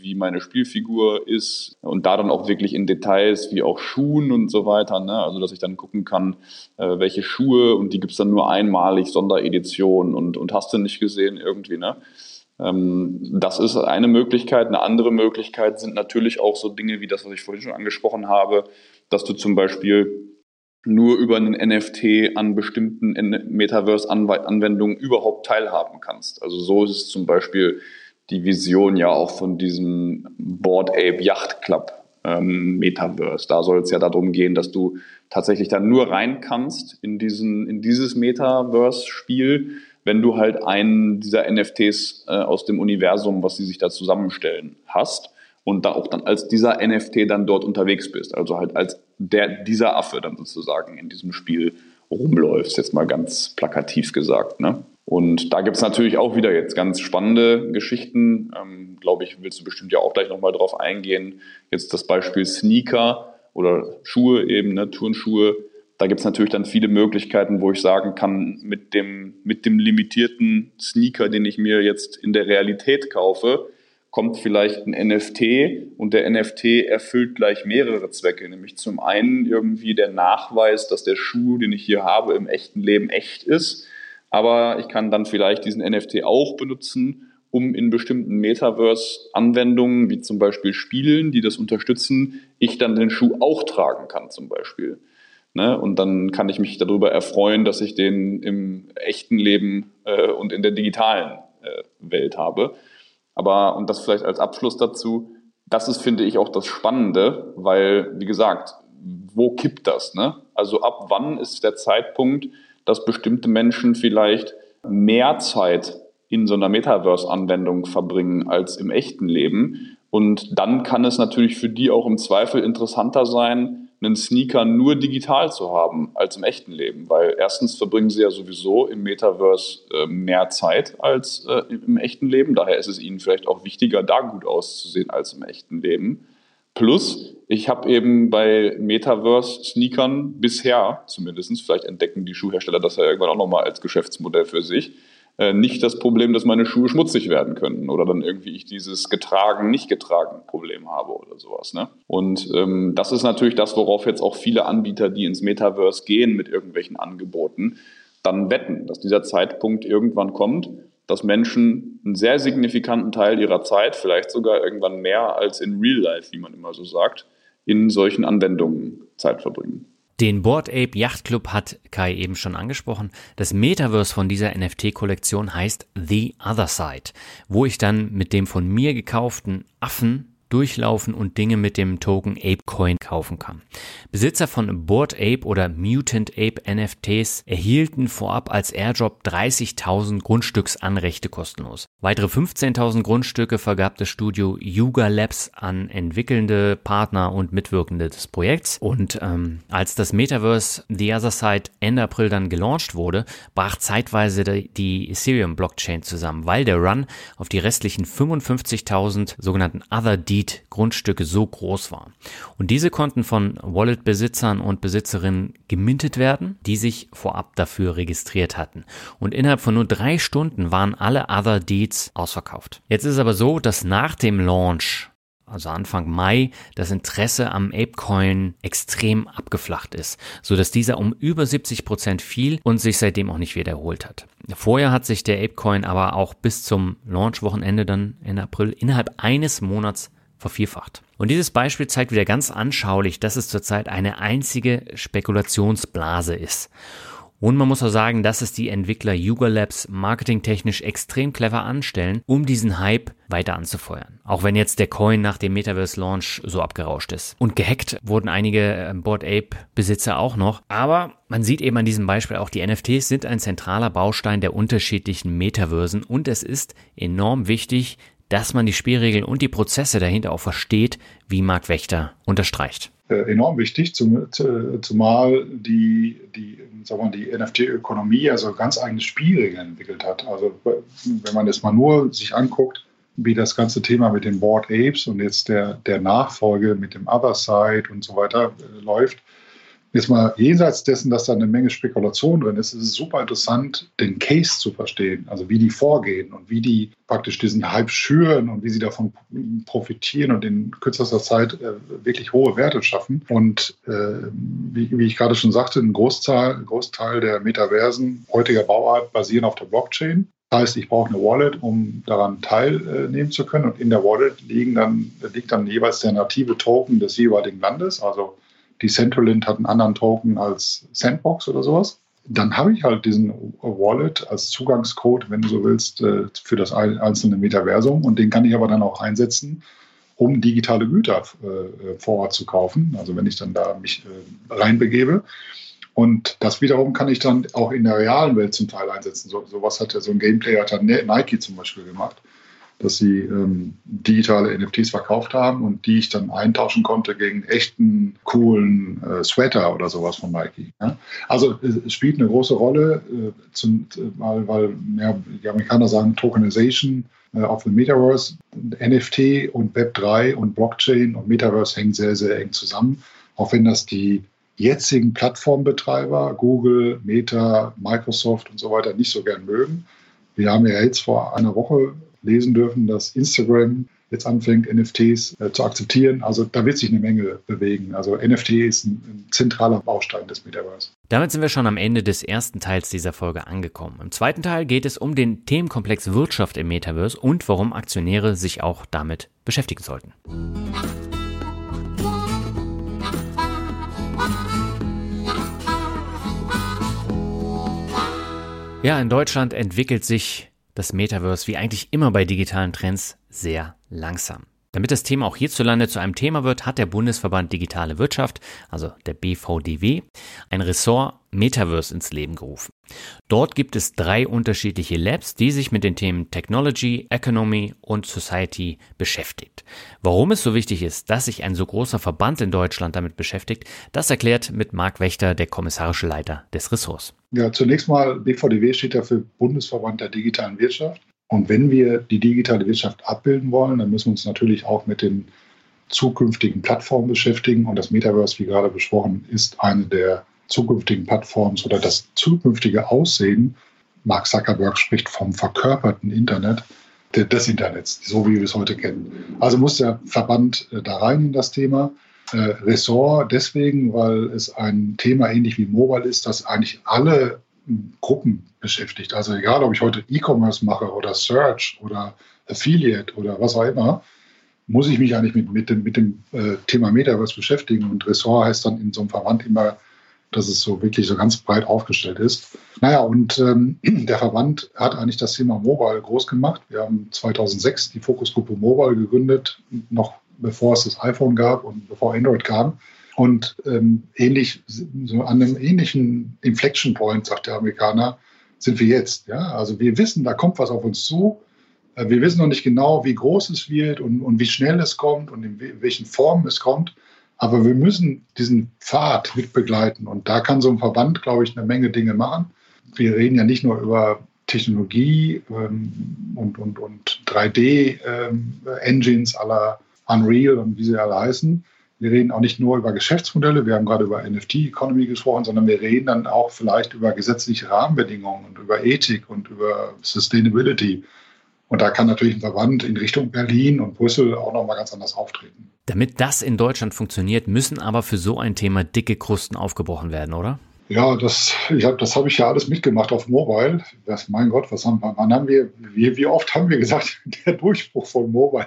wie meine Spielfigur ist und da dann auch wirklich in Details wie auch Schuhen und so weiter, ne? Also dass ich dann gucken kann, äh, welche Schuhe, und die gibt's dann nur einmalig, Sonderedition und, und hast du nicht gesehen irgendwie, ne? Ähm, das ist eine Möglichkeit. Eine andere Möglichkeit sind natürlich auch so Dinge wie das, was ich vorhin schon angesprochen habe, dass du zum Beispiel nur über einen N F T an bestimmten Metaverse-Anwendungen überhaupt teilhaben kannst. Also so ist es zum Beispiel die Vision ja auch von diesem Bored Ape Yacht Club ähm, Metaverse. Da soll es ja darum gehen, dass du tatsächlich dann nur rein kannst in diesen, in dieses Metaverse-Spiel, wenn du halt einen dieser N F Ts äh, aus dem Universum, was sie sich da zusammenstellen, hast. Und da auch dann als dieser N F T dann dort unterwegs bist. Also halt als der, dieser Affe dann sozusagen in diesem Spiel rumläufst, jetzt mal ganz plakativ gesagt, ne? Und da gibt's natürlich auch wieder jetzt ganz spannende Geschichten. Ähm, glaube ich, willst du bestimmt ja auch gleich nochmal drauf eingehen. Jetzt das Beispiel Sneaker oder Schuhe eben, ne, Turnschuhe. Da gibt's natürlich dann viele Möglichkeiten, wo ich sagen kann, mit dem, mit dem limitierten Sneaker, den ich mir jetzt in der Realität kaufe, kommt vielleicht ein N F T und der N F T erfüllt gleich mehrere Zwecke. Nämlich zum einen irgendwie der Nachweis, dass der Schuh, den ich hier habe, im echten Leben echt ist. Aber ich kann dann vielleicht diesen N F T auch benutzen, um in bestimmten Metaverse-Anwendungen, wie zum Beispiel Spielen, die das unterstützen, ich dann den Schuh auch tragen kann zum Beispiel. Ne? Und dann kann ich mich darüber erfreuen, dass ich den im echten Leben äh, und in der digitalen äh, Welt habe. Aber, und das vielleicht als Abschluss dazu, das ist, finde ich, auch das Spannende, weil, wie gesagt, wo kippt das, ne? Also ab wann ist der Zeitpunkt, dass bestimmte Menschen vielleicht mehr Zeit in so einer Metaverse-Anwendung verbringen als im echten Leben? Und dann kann es natürlich für die auch im Zweifel interessanter sein, einen Sneaker nur digital zu haben als im echten Leben, weil erstens verbringen sie ja sowieso im Metaverse äh, mehr Zeit als äh, im echten Leben, daher ist es ihnen vielleicht auch wichtiger, da gut auszusehen als im echten Leben. Plus, ich habe eben bei Metaverse-Sneakern bisher zumindest, vielleicht entdecken die Schuhhersteller das ja irgendwann auch nochmal als Geschäftsmodell für sich, nicht das Problem, dass meine Schuhe schmutzig werden könnten oder dann irgendwie ich dieses getragen, nicht getragen Problem habe oder sowas, ne? Und ähm, das ist natürlich das, worauf jetzt auch viele Anbieter, die ins Metaverse gehen mit irgendwelchen Angeboten, dann wetten, dass dieser Zeitpunkt irgendwann kommt, dass Menschen einen sehr signifikanten Teil ihrer Zeit, vielleicht sogar irgendwann mehr als in Real Life, wie man immer so sagt, in solchen Anwendungen Zeit verbringen. Den Bored Ape Yacht Club hat Kai eben schon angesprochen. Das Metaverse von dieser N F T-Kollektion heißt The Other Side, wo ich dann mit dem von mir gekauften Affen durchlaufen und Dinge mit dem Token ApeCoin kaufen kann. Besitzer von Bored Ape oder Mutant Ape N F Ts erhielten vorab als Airdrop dreißigtausend Grundstücksanrechte kostenlos. Weitere fünfzehntausend Grundstücke vergab das Studio Yuga Labs an entwickelnde Partner und Mitwirkende des Projekts. Und ähm, als das Metaverse The Other Side Ende April dann gelauncht wurde, brach zeitweise die Ethereum-Blockchain zusammen, weil der Run auf die restlichen fünfundfünfzigtausend sogenannten Other Deed Grundstücke so groß war. Und diese konnten von Wallet-Besitzern und Besitzerinnen gemintet werden, die sich vorab dafür registriert hatten. Und innerhalb von nur drei Stunden waren alle Other Deeds ausverkauft. Jetzt ist es aber so, dass nach dem Launch, also Anfang Mai, das Interesse am ApeCoin extrem abgeflacht ist, sodass dieser um über siebzig Prozent fiel und sich seitdem auch nicht wieder erholt hat. Vorher hat sich der ApeCoin aber auch bis zum Launch-Wochenende dann Ende April innerhalb eines Monats vervierfacht. Und dieses Beispiel zeigt wieder ganz anschaulich, dass es zurzeit eine einzige Spekulationsblase ist. Und man muss auch sagen, dass es die Entwickler Yuga Labs marketingtechnisch extrem clever anstellen, um diesen Hype weiter anzufeuern. Auch wenn jetzt der Coin nach dem Metaverse-Launch so abgerauscht ist. Und gehackt wurden einige Bored Ape-Besitzer auch noch. Aber man sieht eben an diesem Beispiel auch, die N F Ts sind ein zentraler Baustein der unterschiedlichen Metaversen. Und es ist enorm wichtig, dass man die Spielregeln und die Prozesse dahinter auch versteht, wie Marc Wächter unterstreicht. Äh, enorm wichtig, zum, zumal die, die, sagen wir mal, die N F T-Ökonomie also ganz eigene Spielregeln entwickelt hat. Also wenn man das mal nur sich anguckt, wie das ganze Thema mit den Bored Apes und jetzt der, der Nachfolge mit dem Other Side und so weiter äh, läuft, Jetzt mal jenseits dessen, dass da eine Menge Spekulation drin ist, ist es super interessant, den Case zu verstehen, also wie die vorgehen und wie die praktisch diesen Hype schüren und wie sie davon profitieren und in kürzester Zeit äh, wirklich hohe Werte schaffen. Und äh, wie, wie ich gerade schon sagte, ein Großteil, ein Großteil der Metaversen heutiger Bauart basieren auf der Blockchain. Das heißt, ich brauche eine Wallet, um daran teilnehmen zu können. Und in der Wallet liegen dann, liegt dann jeweils der native Token des jeweiligen Landes. Also Decentraland hat einen anderen Token als Sandbox oder sowas. Dann habe ich halt diesen Wallet als Zugangscode, wenn du so willst, für das einzelne Metaversum. Und den kann ich aber dann auch einsetzen, um digitale Güter vor Ort zu kaufen. Also wenn ich dann da mich reinbegebe. Und das wiederum kann ich dann auch in der realen Welt zum Teil einsetzen. So, sowas hat ja so ein Gameplay, hat dann Nike zum Beispiel gemacht, dass sie ähm, digitale N F Ts verkauft haben und die ich dann eintauschen konnte gegen echten, coolen äh, Sweater oder sowas von Nike. Ja? Also es spielt eine große Rolle, äh, zum, weil, weil ja, die Amerikaner sagen Tokenization äh, of the Metaverse. N F T und Web drei und Blockchain und Metaverse hängen sehr, sehr eng zusammen, auch wenn das die jetzigen Plattformbetreiber, Google, Meta, Microsoft und so weiter, nicht so gern mögen. Wir haben ja jetzt vor einer Woche lesen dürfen, dass Instagram jetzt anfängt, N F Ts äh, zu akzeptieren. Also da wird sich eine Menge bewegen. Also N F T ist ein, ein zentraler Baustein des Metaverse. Damit sind wir schon am Ende des ersten Teils dieser Folge angekommen. Im zweiten Teil geht es um den Themenkomplex Wirtschaft im Metaverse und warum Aktionäre sich auch damit beschäftigen sollten. Ja, in Deutschland entwickelt sich das Metaverse wie eigentlich immer bei digitalen Trends sehr langsam. Damit das Thema auch hierzulande zu einem Thema wird, hat der Bundesverband Digitale Wirtschaft, also der B V D W, ein Ressort Metaverse ins Leben gerufen. Dort gibt es drei unterschiedliche Labs, die sich mit den Themen Technology, Economy und Society beschäftigt. Warum es so wichtig ist, dass sich ein so großer Verband in Deutschland damit beschäftigt, das erklärt mit Marc Wächter, der kommissarische Leiter des Ressorts. Ja, zunächst mal, B V D W steht ja für Bundesverband der digitalen Wirtschaft. Und wenn wir die digitale Wirtschaft abbilden wollen, dann müssen wir uns natürlich auch mit den zukünftigen Plattformen beschäftigen. Und das Metaverse, wie gerade besprochen, ist eine der zukünftigen Plattformen oder das zukünftige Aussehen. Mark Zuckerberg spricht vom verkörperten Internet, des Internets, so wie wir es heute kennen. Also muss der Verband da rein in das Thema. Äh, Ressort deswegen, weil es ein Thema ähnlich wie Mobile ist, das eigentlich alle Gruppen beschäftigt. Also egal, ob ich heute E-Commerce mache oder Search oder Affiliate oder was auch immer, muss ich mich eigentlich mit, mit dem, mit dem äh, Thema Metaverse beschäftigen. Und Ressort heißt dann in so einem Verband immer, dass es so wirklich so ganz breit aufgestellt ist. Naja, und ähm, der Verband hat eigentlich das Thema Mobile groß gemacht. Wir haben zweitausendsechs die Fokusgruppe Mobile gegründet, noch bevor es das iPhone gab und bevor Android kam. Und ähm, ähnlich, so an einem ähnlichen Inflection Point, sagt der Amerikaner, sind wir jetzt. Ja? Also wir wissen, da kommt was auf uns zu. Wir wissen noch nicht genau, wie groß es wird und, und wie schnell es kommt und in welchen Formen es kommt. Aber wir müssen diesen Pfad mitbegleiten. Und da kann so ein Verband, glaube ich, eine Menge Dinge machen. Wir reden ja nicht nur über Technologie ähm, und, und, und drei D-Engines ähm, à la Unreal und wie sie alle heißen. Wir reden auch nicht nur über Geschäftsmodelle, wir haben gerade über N F T-Economy gesprochen, sondern wir reden dann auch vielleicht über gesetzliche Rahmenbedingungen und über Ethik und über Sustainability. Und da kann natürlich ein Verband in Richtung Berlin und Brüssel auch nochmal ganz anders auftreten. Damit das in Deutschland funktioniert, müssen aber für so ein Thema dicke Krusten aufgebrochen werden, oder? Ja, das, ich hab, das habe ich ja alles mitgemacht auf Mobile. Das, mein Gott, was haben, wann haben wir, wie, wie oft haben wir gesagt, der Durchbruch von Mobile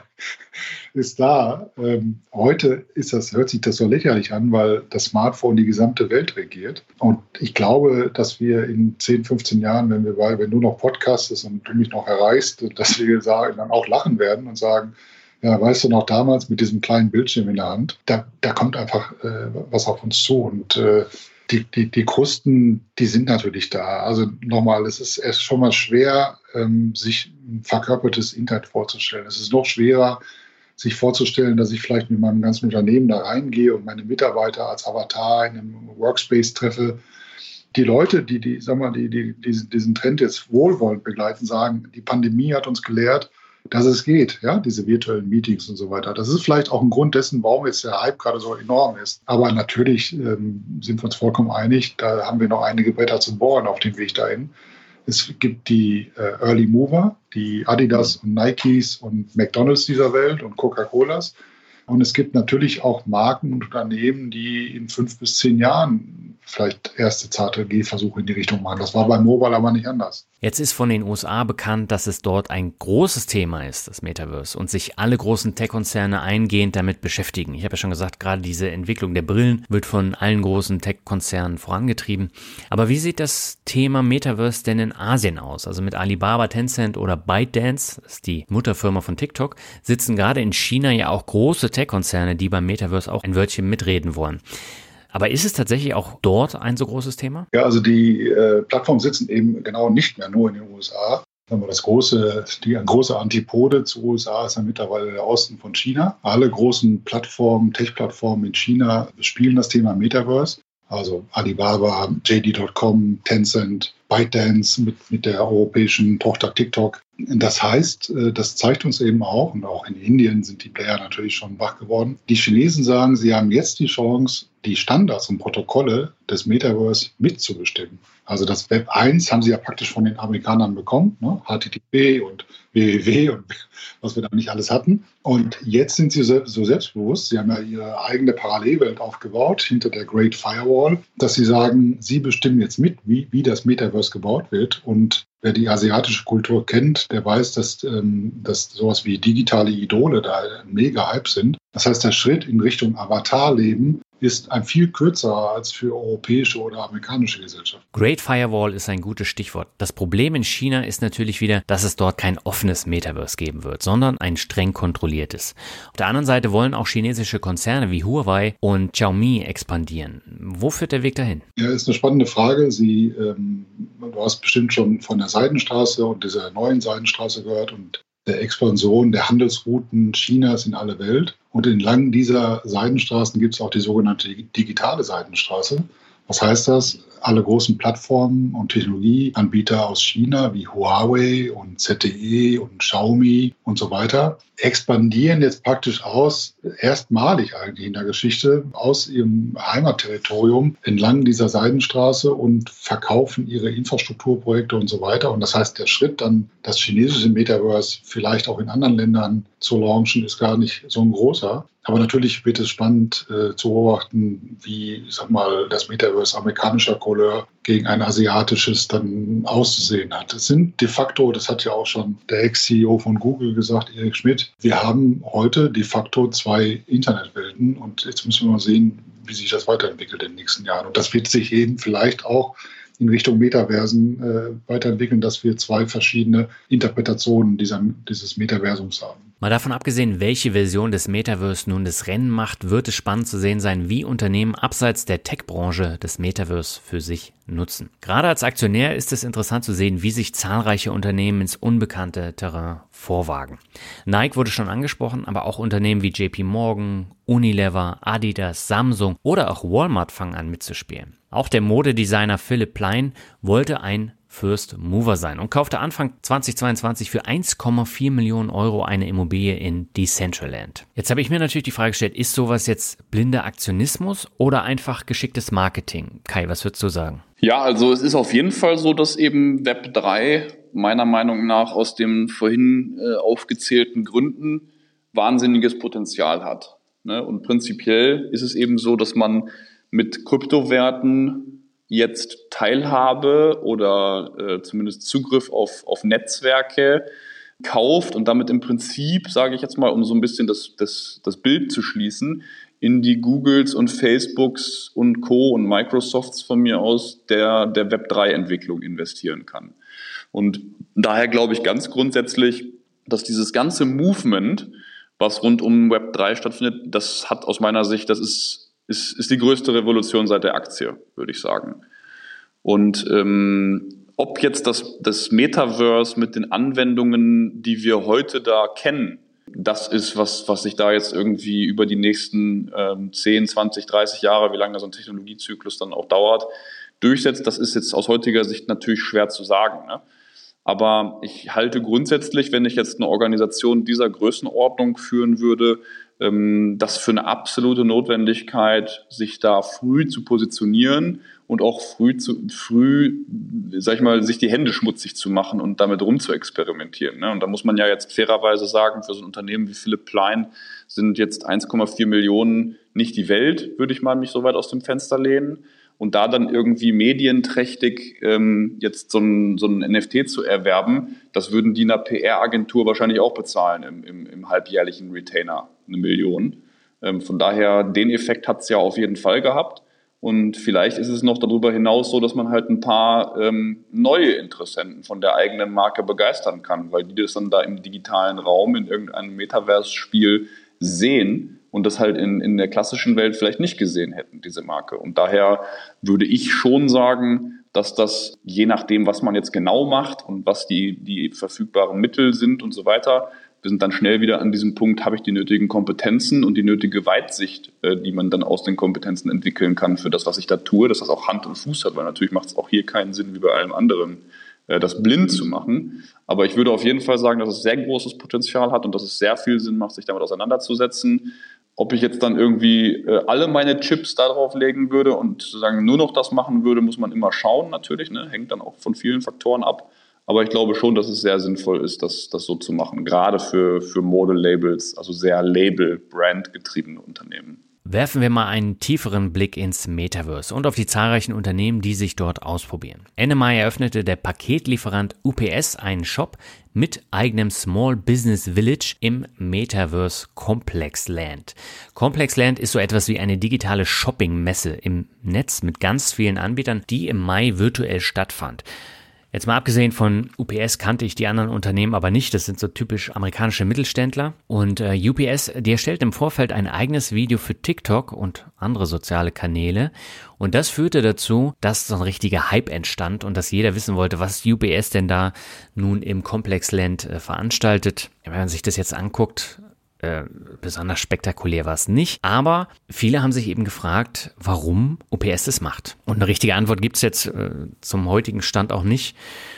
ist da. Ähm, heute ist das, hört sich das so lächerlich an, weil das Smartphone die gesamte Welt regiert. Und ich glaube, dass wir in zehn, fünfzehn Jahren, wenn wir wenn du noch podcastest und du mich noch erreichst, dass wir sagen, dann auch lachen werden und sagen, ja, weißt du noch damals mit diesem kleinen Bildschirm in der Hand, da, da kommt einfach äh, was auf uns zu. Und äh, Die, die, die Krusten, die sind natürlich da. Also nochmal, es ist erst schon mal schwer, ähm, sich ein verkörpertes Internet vorzustellen. Es ist noch schwerer, sich vorzustellen, dass ich vielleicht mit meinem ganzen Unternehmen da reingehe und meine Mitarbeiter als Avatar in einem Workspace treffe. Die Leute, die, die, sag mal, die, die, diesen, diesen Trend jetzt wohlwollend begleiten, sagen, die Pandemie hat uns gelehrt, dass es geht, ja, diese virtuellen Meetings und so weiter. Das ist vielleicht auch ein Grund dessen, warum jetzt der Hype gerade so enorm ist. Aber natürlich ähm, sind wir uns vollkommen einig, da haben wir noch einige Bretter zu bohren auf dem Weg dahin. Es gibt die äh, Early Mover, die Adidas und Nikes und McDonald's dieser Welt und Coca-Colas. Und es gibt natürlich auch Marken und Unternehmen, die in fünf bis zehn Jahren vielleicht erste zarte Gehversuche in die Richtung machen. Das war beim Mobile aber nicht anders. Jetzt ist von den U S A bekannt, dass es dort ein großes Thema ist, das Metaverse, und sich alle großen Tech-Konzerne eingehend damit beschäftigen. Ich habe ja schon gesagt, gerade diese Entwicklung der Brillen wird von allen großen Tech-Konzernen vorangetrieben. Aber wie sieht das Thema Metaverse denn in Asien aus? Also mit Alibaba, Tencent oder ByteDance, das ist die Mutterfirma von TikTok, sitzen gerade in China ja auch große Tech-Konzerne, die beim Metaverse auch ein Wörtchen mitreden wollen. Aber ist es tatsächlich auch dort ein so großes Thema? Ja, also die äh, Plattformen sitzen eben genau nicht mehr nur in den U S A. Das große, die große Antipode zu U S A ist ja mittlerweile der Osten von China. Alle großen Plattformen, Tech-Plattformen in China spielen das Thema Metaverse. Also Alibaba, J D Punkt com, Tencent, ByteDance mit, mit der europäischen Tochter TikTok. Das heißt, das zeigt uns eben auch, und auch in Indien sind die Player natürlich schon wach geworden, die Chinesen sagen, sie haben jetzt die Chance, die Standards und Protokolle des Metaverse mitzubestimmen. Also das Web eins haben sie ja praktisch von den Amerikanern bekommen, ne? H T T P und W W W und was wir da nicht alles hatten. Und jetzt sind sie so selbstbewusst, sie haben ja ihre eigene Parallelwelt aufgebaut hinter der Great Firewall, dass sie sagen, sie bestimmen jetzt mit, wie, wie das Metaverse gebaut wird. Und wer die asiatische Kultur kennt, der weiß, dass, ähm, dass sowas wie digitale Idole da ein Mega-Hype sind. Das heißt, der Schritt in Richtung Avatarleben ist ein viel kürzerer als für europäische oder amerikanische Gesellschaften. Great Firewall ist ein gutes Stichwort. Das Problem in China ist natürlich wieder, dass es dort kein offenes Metaverse geben wird, sondern ein streng kontrolliertes. Auf der anderen Seite wollen auch chinesische Konzerne wie Huawei und Xiaomi expandieren. Wo führt der Weg dahin? Ja, ist eine spannende Frage. Sie, ähm, du hast bestimmt schon von der Seidenstraße und dieser neuen Seidenstraße gehört und der Expansion der Handelsrouten Chinas in alle Welt. Und entlang dieser Seidenstraßen gibt es auch die sogenannte digitale Seidenstraße. Was heißt das? Alle großen Plattformen und Technologieanbieter aus China wie Huawei und Z T E und Xiaomi und so weiter expandieren jetzt praktisch aus, erstmalig eigentlich in der Geschichte, aus ihrem Heimatterritorium entlang dieser Seidenstraße und verkaufen ihre Infrastrukturprojekte und so weiter. Und das heißt, der Schritt dann, das chinesische Metaverse vielleicht auch in anderen Ländern zu launchen, ist gar nicht so ein großer. Aber natürlich wird es spannend äh, zu beobachten, wie, ich sag mal, das Metaverse amerikanischer Couleur gegen ein asiatisches dann auszusehen hat. Es sind de facto, das hat ja auch schon der Ex-C E O von Google gesagt, Eric Schmidt, wir haben heute de facto zwei Internetwelten und jetzt müssen wir mal sehen, wie sich das weiterentwickelt in den nächsten Jahren. Und das wird sich eben vielleicht auch in Richtung Metaversen äh, weiterentwickeln, dass wir zwei verschiedene Interpretationen dieser, dieses Metaversums haben. Mal davon abgesehen, welche Version des Metaverse nun das Rennen macht, wird es spannend zu sehen sein, wie Unternehmen abseits der Tech-Branche das Metaverse für sich nutzen. Gerade als Aktionär ist es interessant zu sehen, wie sich zahlreiche Unternehmen ins unbekannte Terrain vorwagen. Nike wurde schon angesprochen, aber auch Unternehmen wie J P Morgan, Unilever, Adidas, Samsung oder auch Walmart fangen an mitzuspielen. Auch der Modedesigner Philipp Plein wollte ein First Mover sein und kaufte Anfang zweitausendzweiundzwanzig für eins Komma vier Millionen Euro eine Immobilie in Decentraland. Jetzt habe ich mir natürlich die Frage gestellt, ist sowas jetzt blinder Aktionismus oder einfach geschicktes Marketing? Kai, was würdest du sagen? Ja, also es ist auf jeden Fall so, dass eben Web drei meiner Meinung nach aus den vorhin äh, aufgezählten Gründen wahnsinniges Potenzial hat. Ne? Und prinzipiell ist es eben so, dass man mit Kryptowerten jetzt Teilhabe oder äh, zumindest Zugriff auf, auf Netzwerke kauft und damit im Prinzip, sage ich jetzt mal, um so ein bisschen das, das, das Bild zu schließen, in die Googles und Facebooks und Co. und Microsofts von mir aus der, der Web drei Entwicklung investieren kann. Und daher glaube ich ganz grundsätzlich, dass dieses ganze Movement, was rund um Web drei stattfindet, das hat aus meiner Sicht, das ist Ist, ist die größte Revolution seit der Aktie, würde ich sagen. Und ähm, ob jetzt das, das Metaverse mit den Anwendungen, die wir heute da kennen, das ist, was, was sich da jetzt irgendwie über die nächsten ähm, zehn, zwanzig, dreißig Jahre, wie lange so ein Technologiezyklus dann auch dauert, durchsetzt, das ist jetzt aus heutiger Sicht natürlich schwer zu sagen. Ne? Aber ich halte grundsätzlich, wenn ich jetzt eine Organisation dieser Größenordnung führen würde, das für eine absolute Notwendigkeit, sich da früh zu positionieren und auch früh, zu, früh, sag ich mal, sich die Hände schmutzig zu machen und damit rum zu experimentieren. Und da muss man ja jetzt fairerweise sagen, für so ein Unternehmen wie Philipp Plein sind jetzt eins Komma vier Millionen nicht die Welt, würde ich mal mich so weit aus dem Fenster lehnen. Und da dann irgendwie medienträchtig ähm, jetzt so ein, so ein N F T zu erwerben, das würden die einer P R-Agentur wahrscheinlich auch bezahlen im, im, im halbjährlichen Retainer, eine Million. Ähm, von daher, den Effekt hat es ja auf jeden Fall gehabt. Und vielleicht ist es noch darüber hinaus so, dass man halt ein paar ähm, neue Interessenten von der eigenen Marke begeistern kann, weil die das dann da im digitalen Raum in irgendeinem Metaverse-Spiel sehen und das halt in, in der klassischen Welt vielleicht nicht gesehen hätten, diese Marke. Und daher würde ich schon sagen, dass das, je nachdem, was man jetzt genau macht und was die, die verfügbaren Mittel sind und so weiter, wir sind dann schnell wieder an diesem Punkt, habe ich die nötigen Kompetenzen und die nötige Weitsicht, äh, die man dann aus den Kompetenzen entwickeln kann für das, was ich da tue, dass das auch Hand und Fuß hat, weil natürlich macht es auch hier keinen Sinn, wie bei allem anderen, äh, das blind zu machen. Aber ich würde auf jeden Fall sagen, dass es sehr großes Potenzial hat und dass es sehr viel Sinn macht, sich damit auseinanderzusetzen. Ob ich jetzt dann irgendwie äh, alle meine Chips da drauf legen würde und sozusagen nur noch das machen würde, muss man immer schauen natürlich, ne? Hängt dann auch von vielen Faktoren ab. Aber ich glaube schon, dass es sehr sinnvoll ist, das, das so zu machen, gerade für, für Modelabels, also sehr Label-Brand-getriebene Unternehmen. Werfen wir mal einen tieferen Blick ins Metaverse und auf die zahlreichen Unternehmen, die sich dort ausprobieren. Ende Mai eröffnete der Paketlieferant U P S einen Shop mit eigenem Small Business Village im Metaverse Complexland. Complexland ist so etwas wie eine digitale Shoppingmesse im Netz mit ganz vielen Anbietern, die im Mai virtuell stattfand. Jetzt mal abgesehen von U P S kannte ich die anderen Unternehmen aber nicht. Das sind so typisch amerikanische Mittelständler. Und äh, U P S, die erstellt im Vorfeld ein eigenes Video für TikTok und andere soziale Kanäle. Und das führte dazu, dass so ein richtiger Hype entstand und dass jeder wissen wollte, was U P S denn da nun im Complexland äh, veranstaltet. Wenn man sich das jetzt anguckt, Äh, besonders spektakulär war es nicht, aber viele haben sich eben gefragt, warum U P S das macht. Und eine richtige Antwort gibt es jetzt äh, zum heutigen Stand auch nicht.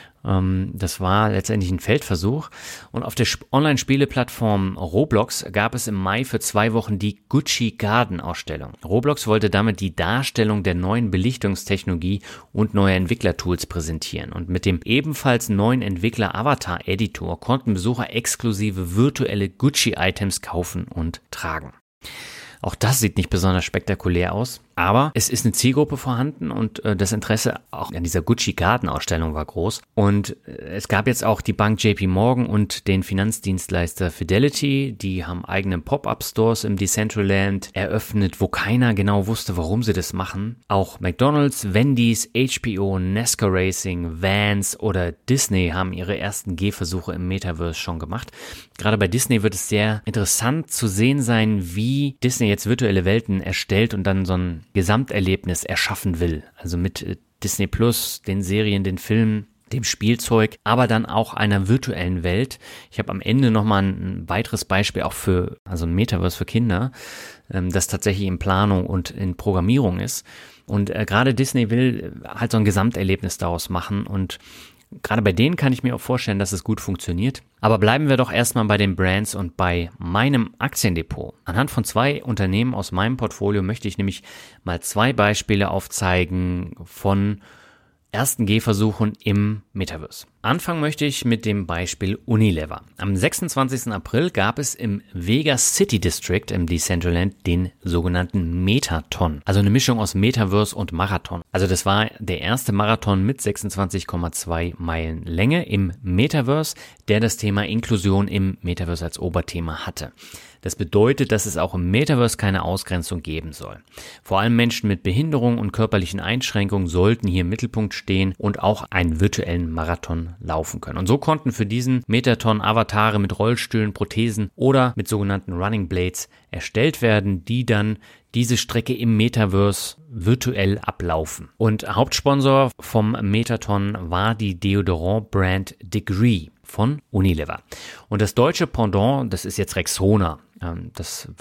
Ähm, das war letztendlich ein Feldversuch. Und auf der Sp- Online-Spieleplattform Roblox gab es im Mai für zwei Wochen die Gucci Garden-Ausstellung. Roblox wollte damit die Darstellung der neuen Belichtungstechnologie und neue Entwicklertools präsentieren. Und mit dem ebenfalls neuen Entwickler Avatar Editor konnten Besucher exklusive virtuelle Gucci-Items kaufen und tragen. Auch das sieht nicht besonders spektakulär aus, aber es ist eine Zielgruppe vorhanden und äh, das Interesse auch an dieser Gucci Garden Ausstellung war groß. Und äh, es gab jetzt auch die Bank J P Morgan und den Finanzdienstleister Fidelity, die haben eigene Pop-Up-Stores im Decentraland eröffnet, wo keiner genau wusste, warum sie das machen. Auch McDonald's, Wendy's, H B O, NASCAR Racing, Vans oder Disney haben ihre ersten Gehversuche im Metaverse schon gemacht. Gerade bei Disney wird es sehr interessant zu sehen sein, wie Disney jetzt virtuelle Welten erstellt und dann so ein Gesamterlebnis erschaffen will. Also mit Disney Plus, den Serien, den Filmen, dem Spielzeug, aber dann auch einer virtuellen Welt. Ich habe am Ende nochmal ein weiteres Beispiel auch für, also ein Metaverse für Kinder, das tatsächlich in Planung und in Programmierung ist. Und äh, gerade Disney will halt so ein Gesamterlebnis daraus machen und gerade bei denen kann ich mir auch vorstellen, dass es gut funktioniert. Aber bleiben wir doch erstmal bei den Brands und bei meinem Aktiendepot. Anhand von zwei Unternehmen aus meinem Portfolio möchte ich nämlich mal zwei Beispiele aufzeigen von ersten Gehversuchen im Metaverse. Anfangen möchte ich mit dem Beispiel Unilever. Am sechsundzwanzigsten April gab es im Vega City District im Decentraland den sogenannten Metaton. Also eine Mischung aus Metaverse und Marathon. Also das war der erste Marathon mit sechsundzwanzig Komma zwei Meilen Länge im Metaverse, der das Thema Inklusion im Metaverse als Oberthema hatte. Das bedeutet, dass es auch im Metaverse keine Ausgrenzung geben soll. Vor allem Menschen mit Behinderung und körperlichen Einschränkungen sollten hier im Mittelpunkt stehen und auch einen virtuellen Marathon laufen können. Und so konnten für diesen Metaton Avatare mit Rollstühlen, Prothesen oder mit sogenannten Running Blades erstellt werden, die dann diese Strecke im Metaverse virtuell ablaufen. Und Hauptsponsor vom Metaton war die Deodorant-Brand Degree von Unilever. Und das deutsche Pendant, das ist jetzt Rexona. Das wird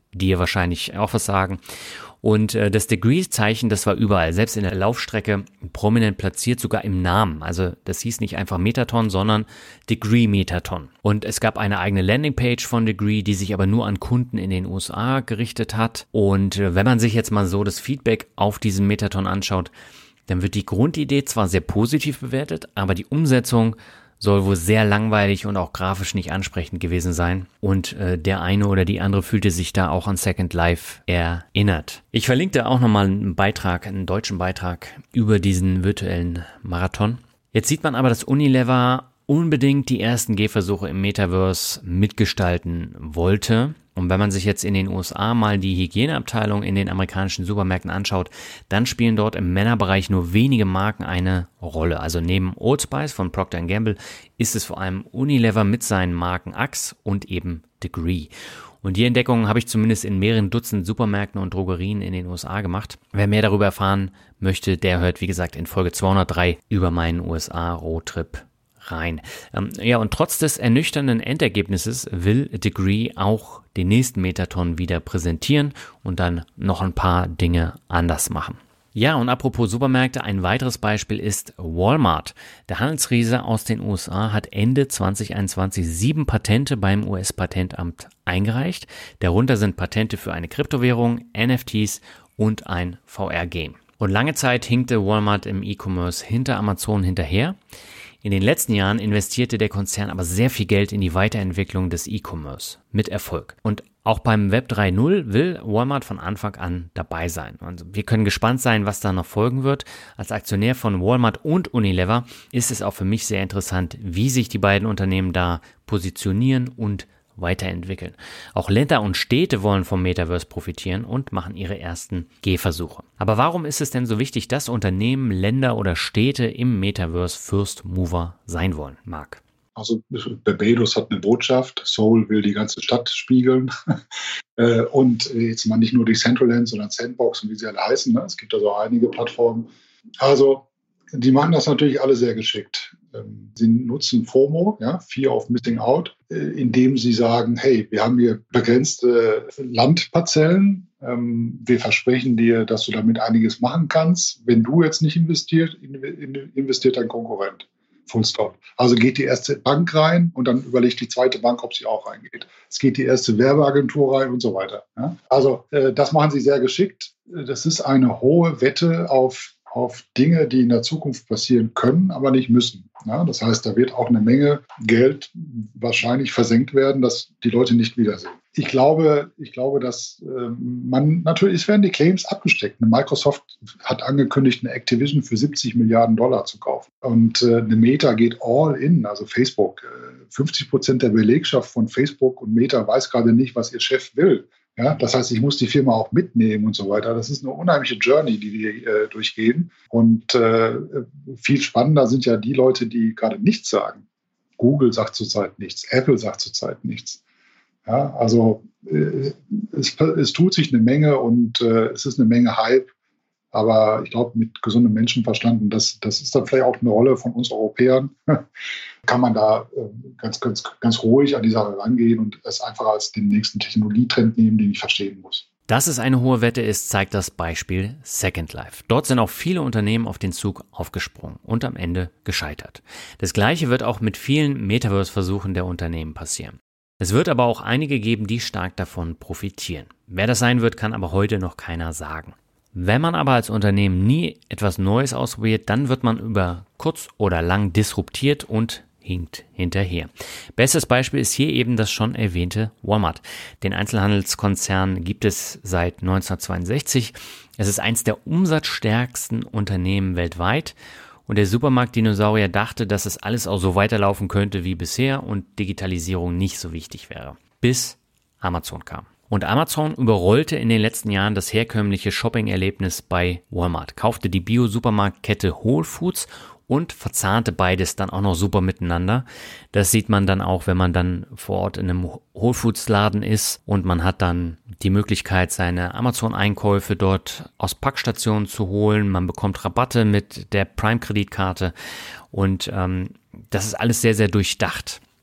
dir wahrscheinlich auch was sagen. Und äh, das Degree-Zeichen, das war überall, selbst in der Laufstrecke prominent platziert, sogar im Namen. Also das hieß nicht einfach Metaton, sondern Degree Metaton. Und es gab eine eigene Landingpage von Degree, die sich aber nur an Kunden in den U S A gerichtet hat. Und äh, wenn man sich jetzt mal so das Feedback auf diesen Metaton anschaut, dann wird die Grundidee zwar sehr positiv bewertet, aber die Umsetzung soll wohl sehr langweilig und auch grafisch nicht ansprechend gewesen sein. Und äh, der eine oder die andere fühlte sich da auch an Second Life erinnert. Ich verlinke da auch nochmal einen Beitrag, einen deutschen Beitrag über diesen virtuellen Marathon. Jetzt sieht man aber, dass Unilever unbedingt die ersten Gehversuche im Metaverse mitgestalten wollte. Und wenn man sich jetzt in den U S A mal die Hygieneabteilung in den amerikanischen Supermärkten anschaut, dann spielen dort im Männerbereich nur wenige Marken eine Rolle. Also neben Old Spice von Procter and Gamble ist es vor allem Unilever mit seinen Marken Axe und eben Degree. Und die Entdeckungen habe ich zumindest in mehreren Dutzend Supermärkten und Drogerien in den U S A gemacht. Wer mehr darüber erfahren möchte, der hört wie gesagt in Folge zweihundertdrei über meinen U S A-Roadtrip rein. Ähm, ja, und trotz des ernüchternden Endergebnisses will Degree auch den nächsten Metaton wieder präsentieren und dann noch ein paar Dinge anders machen. Ja, und apropos Supermärkte, ein weiteres Beispiel ist Walmart. Der Handelsriese aus den U S A hat Ende zwanzig einundzwanzig sieben Patente beim U S-Patentamt eingereicht. Darunter sind Patente für eine Kryptowährung, N F Ts und ein V R-Game. Und lange Zeit hinkte Walmart im E-Commerce hinter Amazon hinterher. In den letzten Jahren investierte der Konzern aber sehr viel Geld in die Weiterentwicklung des E-Commerce mit Erfolg. Und auch beim Web drei Punkt null will Walmart von Anfang an dabei sein. Und wir können gespannt sein, was da noch folgen wird. Als Aktionär von Walmart und Unilever ist es auch für mich sehr interessant, wie sich die beiden Unternehmen da positionieren und weiterentwickeln. Auch Länder und Städte wollen vom Metaverse profitieren und machen ihre ersten Gehversuche. Aber warum ist es denn so wichtig, dass Unternehmen, Länder oder Städte im Metaverse First Mover sein wollen, Marc? Also Barbados hat eine Botschaft, Seoul will die ganze Stadt spiegeln und jetzt mal nicht nur die Decentraland, sondern Sandbox und wie sie alle heißen. Es gibt also einige Plattformen. Also die machen das natürlich alle sehr geschickt. Sie nutzen FOMO, ja, Fear of Missing Out, indem sie sagen, hey, wir haben hier begrenzte Landparzellen. Wir versprechen dir, dass du damit einiges machen kannst. Wenn du jetzt nicht investierst, investiert dein Konkurrent. Full stop. Also geht die erste Bank rein und dann überlegt die zweite Bank, ob sie auch reingeht. Es geht die erste Werbeagentur rein und so weiter. Ja? Also das machen sie sehr geschickt. Das ist eine hohe Wette auf auf Dinge, die in der Zukunft passieren können, aber nicht müssen. Ja, das heißt, da wird auch eine Menge Geld wahrscheinlich versenkt werden, dass die Leute nicht wiedersehen. Ich glaube, ich glaube, dass äh, man natürlich, es werden die Claims abgesteckt. Eine Microsoft hat angekündigt, eine Activision für siebzig Milliarden Dollar zu kaufen. Und äh, eine Meta geht all in, also Facebook. Äh, fünfzig Prozent der Belegschaft von Facebook und Meta weiß gerade nicht, was ihr Chef will. Ja, das heißt, ich muss die Firma auch mitnehmen und so weiter. Das ist eine unheimliche Journey, die wir äh, durchgehen. Und äh, viel spannender sind ja die Leute, die gerade nichts sagen. Google sagt zurzeit nichts, Apple sagt zurzeit nichts. Ja, also äh, es, es tut sich eine Menge und äh, es ist eine Menge Hype. Aber ich glaube, mit gesundem Menschenverstand, und das, das ist dann vielleicht auch eine Rolle von uns Europäern, kann man da äh, ganz, ganz, ganz ruhig an die Sache rangehen und es einfach als den nächsten Technologietrend nehmen, den ich verstehen muss. Dass es eine hohe Wette ist, zeigt das Beispiel Second Life. Dort sind auch viele Unternehmen auf den Zug aufgesprungen und am Ende gescheitert. Das Gleiche wird auch mit vielen Metaverse-Versuchen der Unternehmen passieren. Es wird aber auch einige geben, die stark davon profitieren. Wer das sein wird, kann aber heute noch keiner sagen. Wenn man aber als Unternehmen nie etwas Neues ausprobiert, dann wird man über kurz oder lang disruptiert und hinkt hinterher. Bestes Beispiel ist hier eben das schon erwähnte Walmart. Den Einzelhandelskonzern gibt es seit neunzehnhundertzweiundsechzig. Es ist eins der umsatzstärksten Unternehmen weltweit. Und der Supermarktdinosaurier dachte, dass es alles auch so weiterlaufen könnte wie bisher und Digitalisierung nicht so wichtig wäre. Bis Amazon kam. Und Amazon überrollte in den letzten Jahren das herkömmliche Shopping-Erlebnis bei Walmart, kaufte die Bio-Supermarktkette Whole Foods und verzahnte beides dann auch noch super miteinander. Das sieht man dann auch, wenn man dann vor Ort in einem Whole Foods Laden ist und man hat dann die Möglichkeit, seine Amazon-Einkäufe dort aus Packstationen zu holen. Man bekommt Rabatte mit der Prime-Kreditkarte und ähm, das ist alles sehr, sehr durchdacht.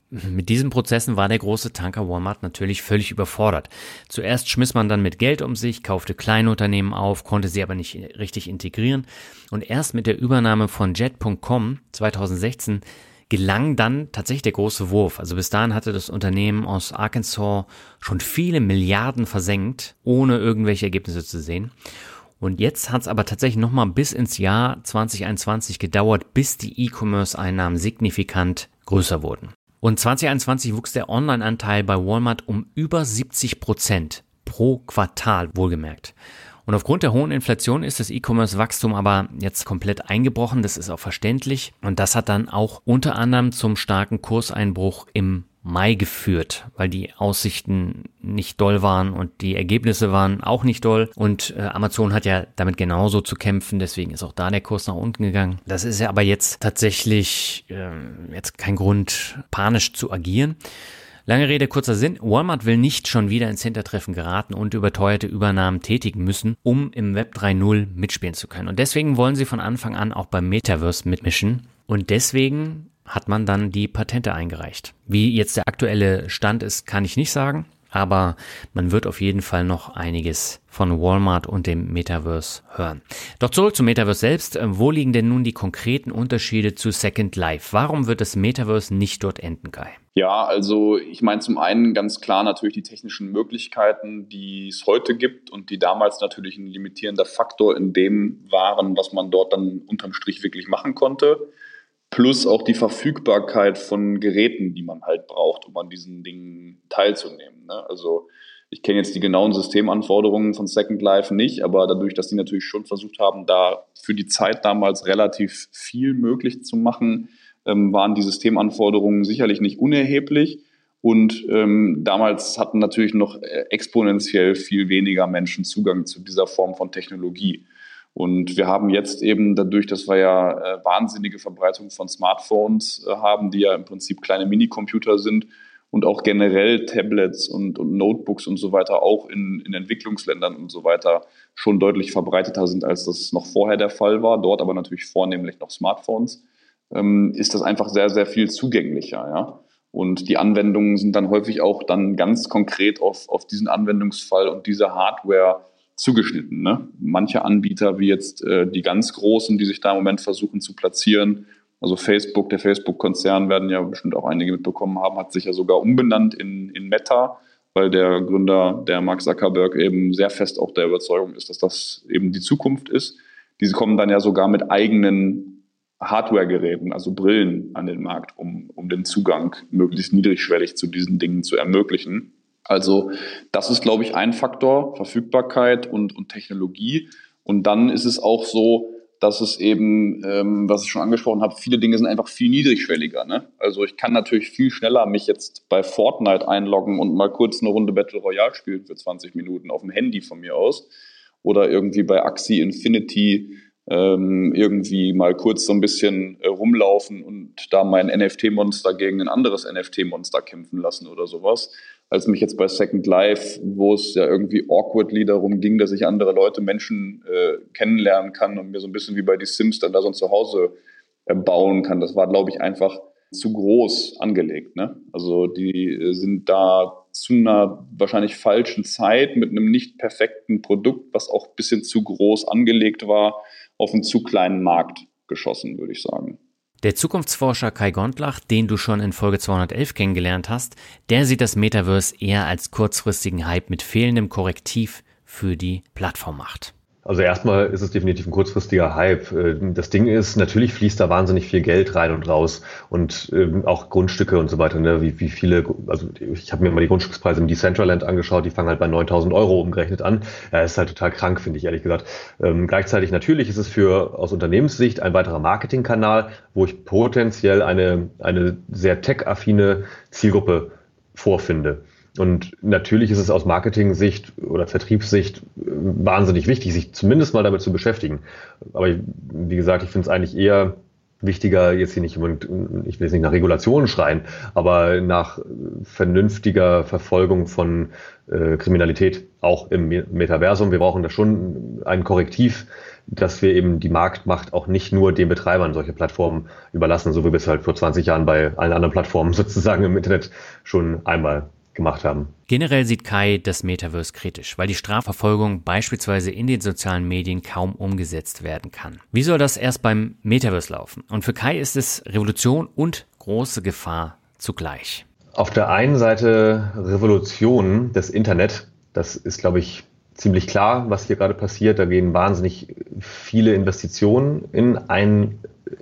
mit diesen Prozessen war der große Tanker Walmart natürlich völlig überfordert. Zuerst schmiss man dann mit Geld um sich, kaufte Kleinunternehmen auf, konnte sie aber nicht richtig integrieren. Und erst mit der Übernahme von Jet Punkt com zweitausendsechzehn gelang dann tatsächlich der große Wurf. Also bis dahin hatte das Unternehmen aus Arkansas schon viele Milliarden versenkt, ohne irgendwelche Ergebnisse zu sehen. Und jetzt hat es aber tatsächlich nochmal bis ins Jahr zwanzig einundzwanzig gedauert, bis die E-Commerce-Einnahmen signifikant größer wurden. Und zwanzig einundzwanzig wuchs der Online-Anteil bei Walmart um über siebzig Prozent pro Quartal, wohlgemerkt. Und aufgrund der hohen Inflation ist das E-Commerce-Wachstum aber jetzt komplett eingebrochen, das ist auch verständlich. Und das hat dann auch unter anderem zum starken Kurseinbruch im Mai geführt, weil die Aussichten nicht doll waren und die Ergebnisse waren auch nicht doll. Und äh, Amazon hat ja damit genauso zu kämpfen, deswegen ist auch da der Kurs nach unten gegangen. Das ist ja aber jetzt tatsächlich äh, jetzt kein Grund, panisch zu agieren. Lange Rede, kurzer Sinn. Walmart will nicht schon wieder ins Hintertreffen geraten und überteuerte Übernahmen tätigen müssen, um im Web drei Punkt null mitspielen zu können. Und deswegen wollen sie von Anfang an auch beim Metaverse mitmischen. Und deswegen hat man dann die Patente eingereicht. Wie jetzt der aktuelle Stand ist, kann ich nicht sagen. Aber man wird auf jeden Fall noch einiges von Walmart und dem Metaverse hören. Doch zurück zum Metaverse selbst. Wo liegen denn nun die konkreten Unterschiede zu Second Life? Warum wird das Metaverse nicht dort enden, Kai? Ja, also ich meine zum einen ganz klar natürlich die technischen Möglichkeiten, die es heute gibt und die damals natürlich ein limitierender Faktor in dem waren, was man dort dann unterm Strich wirklich machen konnte. Plus auch die Verfügbarkeit von Geräten, die man halt braucht, um an diesen Dingen teilzunehmen. Ne? Also ich kenne jetzt die genauen Systemanforderungen von Second Life nicht, aber dadurch, dass die natürlich schon versucht haben, da für die Zeit damals relativ viel möglich zu machen, ähm, waren die Systemanforderungen sicherlich nicht unerheblich. Und ähm, damals hatten natürlich noch exponentiell viel weniger Menschen Zugang zu dieser Form von Technologie. Und wir haben jetzt eben dadurch, dass wir ja äh, wahnsinnige Verbreitung von Smartphones äh, haben, die ja im Prinzip kleine Minicomputer sind und auch generell Tablets und, und Notebooks und so weiter auch in, in Entwicklungsländern und so weiter schon deutlich verbreiteter sind, als das noch vorher der Fall war, dort aber natürlich vornehmlich noch Smartphones, ähm, ist das einfach sehr, sehr viel zugänglicher, ja. Und die Anwendungen sind dann häufig auch dann ganz konkret auf, auf diesen Anwendungsfall und diese Hardware zugeschnitten. Ne? Manche Anbieter, wie jetzt äh, die ganz Großen, die sich da im Moment versuchen zu platzieren, also Facebook, der Facebook-Konzern, werden ja bestimmt auch einige mitbekommen haben, hat sich ja sogar umbenannt in, in Meta, weil der Gründer, der Mark Zuckerberg, eben sehr fest auch der Überzeugung ist, dass das eben die Zukunft ist. Diese kommen dann ja sogar mit eigenen Hardware-Geräten, also Brillen an den Markt, um, um den Zugang möglichst niedrigschwellig zu diesen Dingen zu ermöglichen. Also das ist, glaube ich, ein Faktor, Verfügbarkeit und, und Technologie. Und dann ist es auch so, dass es eben, ähm, was ich schon angesprochen habe, viele Dinge sind einfach viel niedrigschwelliger. Ne? Also ich kann natürlich viel schneller mich jetzt bei Fortnite einloggen und mal kurz eine Runde Battle Royale spielen für zwanzig Minuten auf dem Handy von mir aus. Oder irgendwie bei Axie Infinity ähm, irgendwie mal kurz so ein bisschen äh, rumlaufen und da mein N F T-Monster gegen ein anderes N F T-Monster kämpfen lassen oder sowas. Als mich jetzt bei Second Life, wo es ja irgendwie awkwardly darum ging, dass ich andere Leute, Menschen äh, kennenlernen kann und mir so ein bisschen wie bei die Sims dann da so ein Zuhause äh, bauen kann. Das war, glaube ich, einfach zu groß angelegt. Ne? Also die äh, sind da zu einer wahrscheinlich falschen Zeit mit einem nicht perfekten Produkt, was auch ein bisschen zu groß angelegt war, auf einen zu kleinen Markt geschossen, würde ich sagen. Der Zukunftsforscher Kai Gondlach, den du schon in Folge zweihundertelf kennengelernt hast, der sieht das Metaverse eher als kurzfristigen Hype mit fehlendem Korrektiv für die Plattformmacht. Also erstmal ist es definitiv ein kurzfristiger Hype. Das Ding ist, natürlich fließt da wahnsinnig viel Geld rein und raus und ähm, auch Grundstücke und so weiter. Ne? Wie, wie viele, also ich habe mir mal die Grundstückspreise im Decentraland angeschaut, die fangen halt bei neuntausend Euro umgerechnet an. Ja, ist halt total krank, finde ich ehrlich gesagt. Ähm, gleichzeitig natürlich ist es für aus Unternehmenssicht ein weiterer Marketingkanal, wo ich potenziell eine, eine sehr tech-affine Zielgruppe vorfinde. Und natürlich ist es aus Marketing-Sicht oder Vertriebssicht wahnsinnig wichtig, sich zumindest mal damit zu beschäftigen. Aber wie gesagt, ich finde es eigentlich eher wichtiger, jetzt hier nicht, ich will jetzt nicht nach Regulationen schreien, aber nach vernünftiger Verfolgung von äh, Kriminalität, auch im Metaversum. Wir brauchen da schon ein Korrektiv, dass wir eben die Marktmacht auch nicht nur den Betreibern solcher Plattformen überlassen, so wie wir es halt vor zwanzig Jahren bei allen anderen Plattformen sozusagen im Internet schon einmal gemacht haben. Generell sieht Kai das Metaverse kritisch, weil die Strafverfolgung beispielsweise in den sozialen Medien kaum umgesetzt werden kann. Wie soll das erst beim Metaverse laufen? Und für Kai ist es Revolution und große Gefahr zugleich. Auf der einen Seite Revolution des Internet, das ist, glaube ich, ziemlich klar, was hier gerade passiert. Da gehen wahnsinnig viele Investitionen in ein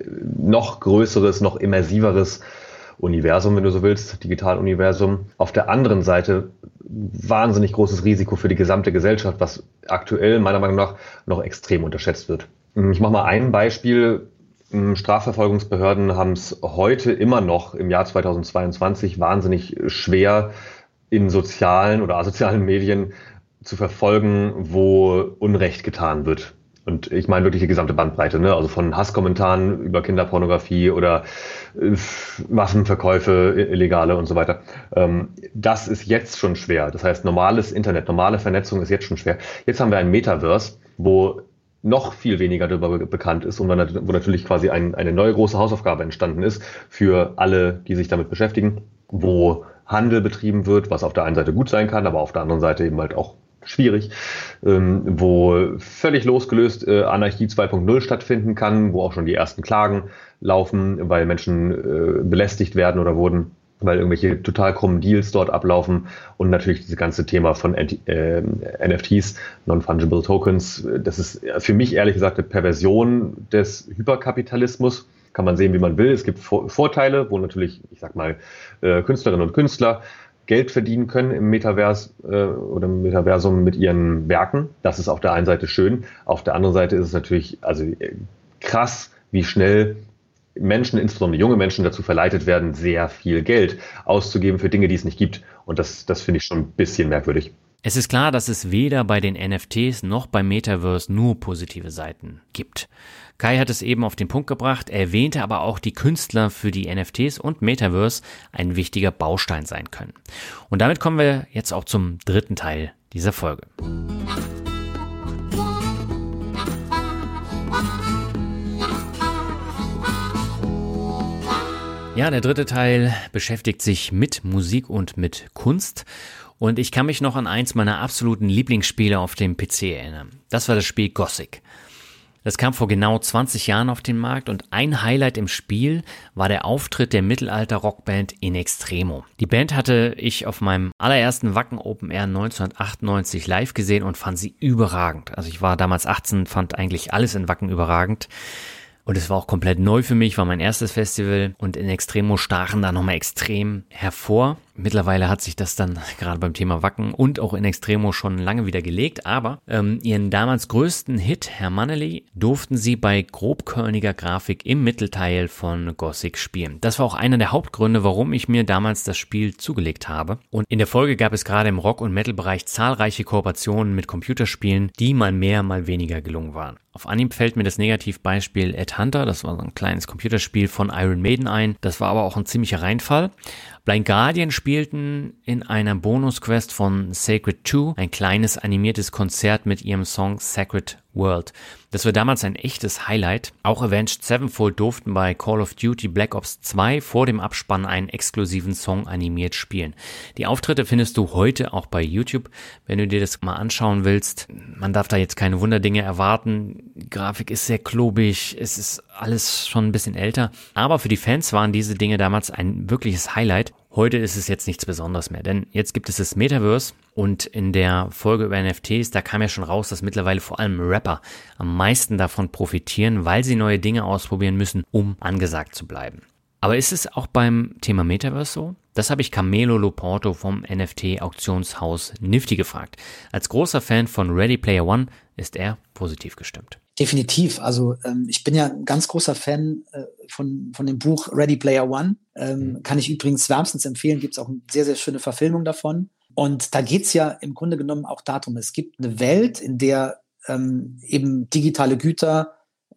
noch größeres, noch immersiveres Universum, wenn du so willst, Digitaluniversum. Auf der anderen Seite wahnsinnig großes Risiko für die gesamte Gesellschaft, was aktuell meiner Meinung nach noch extrem unterschätzt wird. Ich mache mal ein Beispiel. Strafverfolgungsbehörden haben es heute immer noch im Jahr zweitausendzweiundzwanzig wahnsinnig schwer, in sozialen oder asozialen Medien zu verfolgen, wo Unrecht getan wird. Und ich meine wirklich die gesamte Bandbreite, ne? Also von Hasskommentaren über Kinderpornografie oder äh, Waffenverkäufe, illegale und so weiter. Ähm, das ist jetzt schon schwer. Das heißt, normales Internet, normale Vernetzung ist jetzt schon schwer. Jetzt haben wir ein Metaverse, wo noch viel weniger darüber bekannt ist und wo natürlich quasi ein, eine neue große Hausaufgabe entstanden ist für alle, die sich damit beschäftigen, wo Handel betrieben wird, was auf der einen Seite gut sein kann, aber auf der anderen Seite eben halt auch schwierig, ähm, wo völlig losgelöst äh, Anarchie zwei Punkt null stattfinden kann, wo auch schon die ersten Klagen laufen, weil Menschen äh, belästigt werden oder wurden, weil irgendwelche total krummen Deals dort ablaufen und natürlich dieses ganze Thema von äh, N F Ts, Non-Fungible Tokens, das ist für mich ehrlich gesagt eine Perversion des Hyperkapitalismus. Kann man sehen, wie man will. Es gibt Vor- Vorteile, wo natürlich, ich sag mal, äh, Künstlerinnen und Künstler Geld verdienen können im Metaverse äh, oder im Metaversum mit ihren Werken. Das ist auf der einen Seite schön. Auf der anderen Seite ist es natürlich also äh, krass, wie schnell Menschen, insbesondere junge Menschen, dazu verleitet werden, sehr viel Geld auszugeben für Dinge, die es nicht gibt. Und das, das finde ich schon ein bisschen merkwürdig. Es ist klar, dass es weder bei den N F Ts noch beim Metaverse nur positive Seiten gibt. Kai hat es eben auf den Punkt gebracht, erwähnte aber auch die Künstler, für die N F Ts und Metaverse ein wichtiger Baustein sein können. Und damit kommen wir jetzt auch zum dritten Teil dieser Folge. Ja, der dritte Teil beschäftigt sich mit Musik und mit Kunst. Und ich kann mich noch an eins meiner absoluten Lieblingsspiele auf dem P C erinnern. Das war das Spiel Gothic. Das kam vor genau zwanzig Jahren auf den Markt und ein Highlight im Spiel war der Auftritt der Mittelalter-Rockband In Extremo. Die Band hatte ich auf meinem allerersten Wacken Open Air neunzehnhundertachtundneunzig live gesehen und fand sie überragend. Also ich war damals achtzehn, fand eigentlich alles in Wacken überragend. Und es war auch komplett neu für mich, war mein erstes Festival und In Extremo stachen da nochmal extrem hervor. Mittlerweile hat sich das dann gerade beim Thema Wacken und auch In Extremo schon lange wieder gelegt, aber ähm, ihren damals größten Hit, Herr Mannerly, durften sie bei grobkörniger Grafik im Mittelteil von Gothic spielen. Das war auch einer der Hauptgründe, warum ich mir damals das Spiel zugelegt habe. Und in der Folge gab es gerade im Rock- und Metal-Bereich zahlreiche Kooperationen mit Computerspielen, die mal mehr, mal weniger gelungen waren. Auf Anhieb fällt mir das Negativbeispiel Ed Hunter, das war so ein kleines Computerspiel von Iron Maiden ein, das war aber auch ein ziemlicher Reinfall. Blind Guardian spielten in einer Bonusquest von Sacred zwei ein kleines animiertes Konzert mit ihrem Song Sacred World. Das war damals ein echtes Highlight. Auch Avenged Sevenfold durften bei Call of Duty Black Ops zwei vor dem Abspann einen exklusiven Song animiert spielen. Die Auftritte findest du heute auch bei YouTube, wenn du dir das mal anschauen willst. Man darf da jetzt keine Wunderdinge erwarten. Die Grafik ist sehr klobig, es ist alles schon ein bisschen älter. Aber für die Fans waren diese Dinge damals ein wirkliches Highlight. Heute ist es jetzt nichts Besonderes mehr, denn jetzt gibt es das Metaverse und in der Folge über N F Ts, da kam ja schon raus, dass mittlerweile vor allem Rapper am meisten davon profitieren, weil sie neue Dinge ausprobieren müssen, um angesagt zu bleiben. Aber ist es auch beim Thema Metaverse so? Das habe ich Camelo Loporto vom N F T-Auktionshaus Nifty gefragt. Als großer Fan von Ready Player One ist er positiv gestimmt. Definitiv. Also ähm, ich bin ja ein ganz großer Fan äh, von von dem Buch Ready Player One. Ähm, kann ich übrigens wärmstens empfehlen. Gibt es auch eine sehr, sehr schöne Verfilmung davon. Und da geht's ja im Grunde genommen auch darum, es gibt eine Welt, in der ähm, eben digitale Güter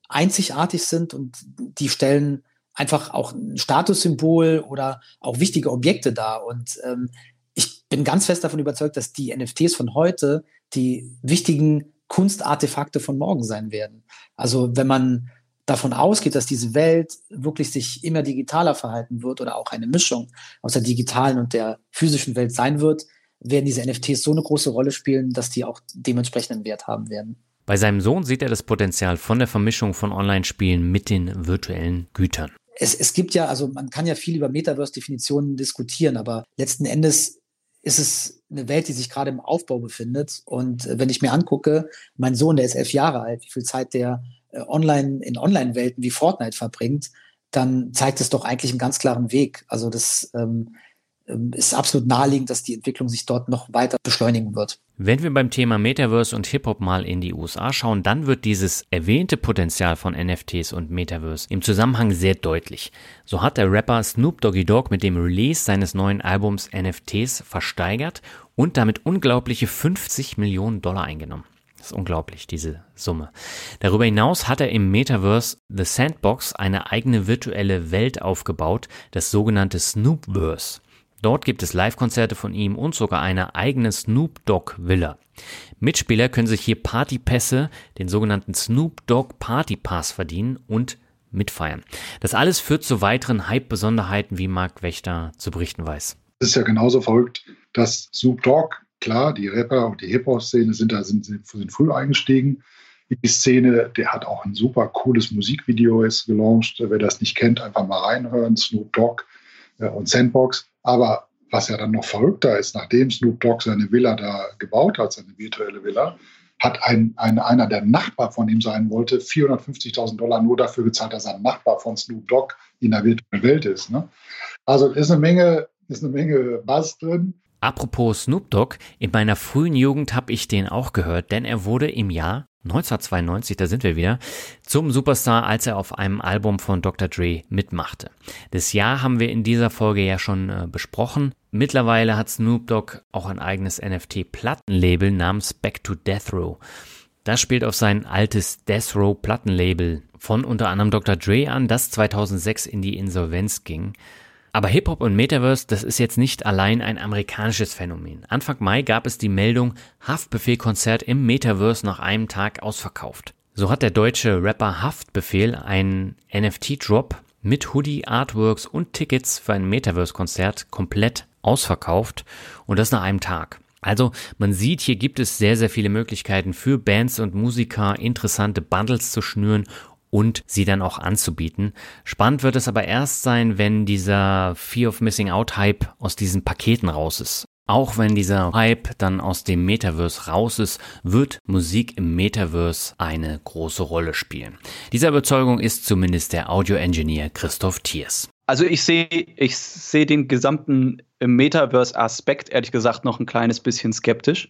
einzigartig sind und die stellen einfach auch ein Statussymbol oder auch wichtige Objekte dar. Und ähm, ich bin ganz fest davon überzeugt, dass die N F Ts von heute die wichtigen Kunstartefakte von morgen sein werden. Also wenn man davon ausgeht, dass diese Welt wirklich sich immer digitaler verhalten wird oder auch eine Mischung aus der digitalen und der physischen Welt sein wird, werden diese N F Ts so eine große Rolle spielen, dass die auch dementsprechenden Wert haben werden. Bei seinem Sohn sieht er das Potenzial von der Vermischung von Online-Spielen mit den virtuellen Gütern. Es, es gibt ja, also man kann ja viel über Metaverse-Definitionen diskutieren, aber letzten Endes ist es eine Welt, die sich gerade im Aufbau befindet. Und äh, wenn ich mir angucke, mein Sohn, der ist elf Jahre alt, wie viel Zeit der äh, online in Online-Welten wie Fortnite verbringt, dann zeigt es doch eigentlich einen ganz klaren Weg. Also das ähm, ist absolut naheliegend, dass die Entwicklung sich dort noch weiter beschleunigen wird. Wenn wir beim Thema Metaverse und Hip-Hop mal in die U S A schauen, dann wird dieses erwähnte Potenzial von N F Ts und Metaverse im Zusammenhang sehr deutlich. So hat der Rapper Snoop Doggy Dogg mit dem Release seines neuen Albums N F Ts versteigert und damit unglaubliche fünfzig Millionen Dollar eingenommen. Das ist unglaublich, diese Summe. Darüber hinaus hat er im Metaverse The Sandbox eine eigene virtuelle Welt aufgebaut, das sogenannte Snoopverse. Dort gibt es Live-Konzerte von ihm und sogar eine eigene Snoop Dogg Villa. Mitspieler können sich hier Partypässe, den sogenannten Snoop Dogg Party Pass verdienen und mitfeiern. Das alles führt zu weiteren Hype-Besonderheiten, wie Marc Wächter zu berichten weiß. Es ist ja genauso verrückt, dass Snoop Dogg, klar, die Rapper und die Hip-Hop-Szene sind da sind, sind früh eingestiegen. Die Szene, der hat auch ein super cooles Musikvideo jetzt gelauncht. Wer das nicht kennt, einfach mal reinhören. Snoop Dogg ja, und Sandbox. Aber was ja dann noch verrückter ist, nachdem Snoop Dogg seine Villa da gebaut hat, seine virtuelle Villa, hat ein, ein, einer, der Nachbar von ihm sein wollte, vierhundertfünfzigtausend Dollar nur dafür gezahlt, dass er ein Nachbar von Snoop Dogg in der virtuellen Welt ist. Ne? Also ist eine Menge, ist eine Menge Buzz drin. Apropos Snoop Dogg, in meiner frühen Jugend habe ich den auch gehört, denn er wurde im Jahr neunzehnhundertzweiundneunzig, da sind wir wieder, zum Superstar, als er auf einem Album von Doktor Dre mitmachte. Das Jahr haben wir in dieser Folge ja schon äh, besprochen. Mittlerweile hat Snoop Dogg auch ein eigenes N F T-Plattenlabel namens Back to Death Row. Das spielt auf sein altes Death Row Plattenlabel von unter anderem Doktor Dre an, das zweitausendsechs in die Insolvenz ging. Aber Hip-Hop und Metaverse, das ist jetzt nicht allein ein amerikanisches Phänomen. Anfang Mai gab es die Meldung, Haftbefehl-Konzert im Metaverse nach einem Tag ausverkauft. So hat der deutsche Rapper Haftbefehl einen N F T-Drop mit Hoodie, Artworks und Tickets für ein Metaverse-Konzert komplett ausverkauft und das nach einem Tag. Also man sieht, hier gibt es sehr, sehr viele Möglichkeiten für Bands und Musiker, interessante Bundles zu schnüren und sie dann auch anzubieten. Spannend wird es aber erst sein, wenn dieser Fear of Missing Out Hype aus diesen Paketen raus ist. Auch wenn dieser Hype dann aus dem Metaverse raus ist, wird Musik im Metaverse eine große Rolle spielen. Dieser Überzeugung ist zumindest der Audio-Engineer Christoph Thiers. Also ich sehe ich sehe den gesamten Metaverse-Aspekt ehrlich gesagt noch ein kleines bisschen skeptisch.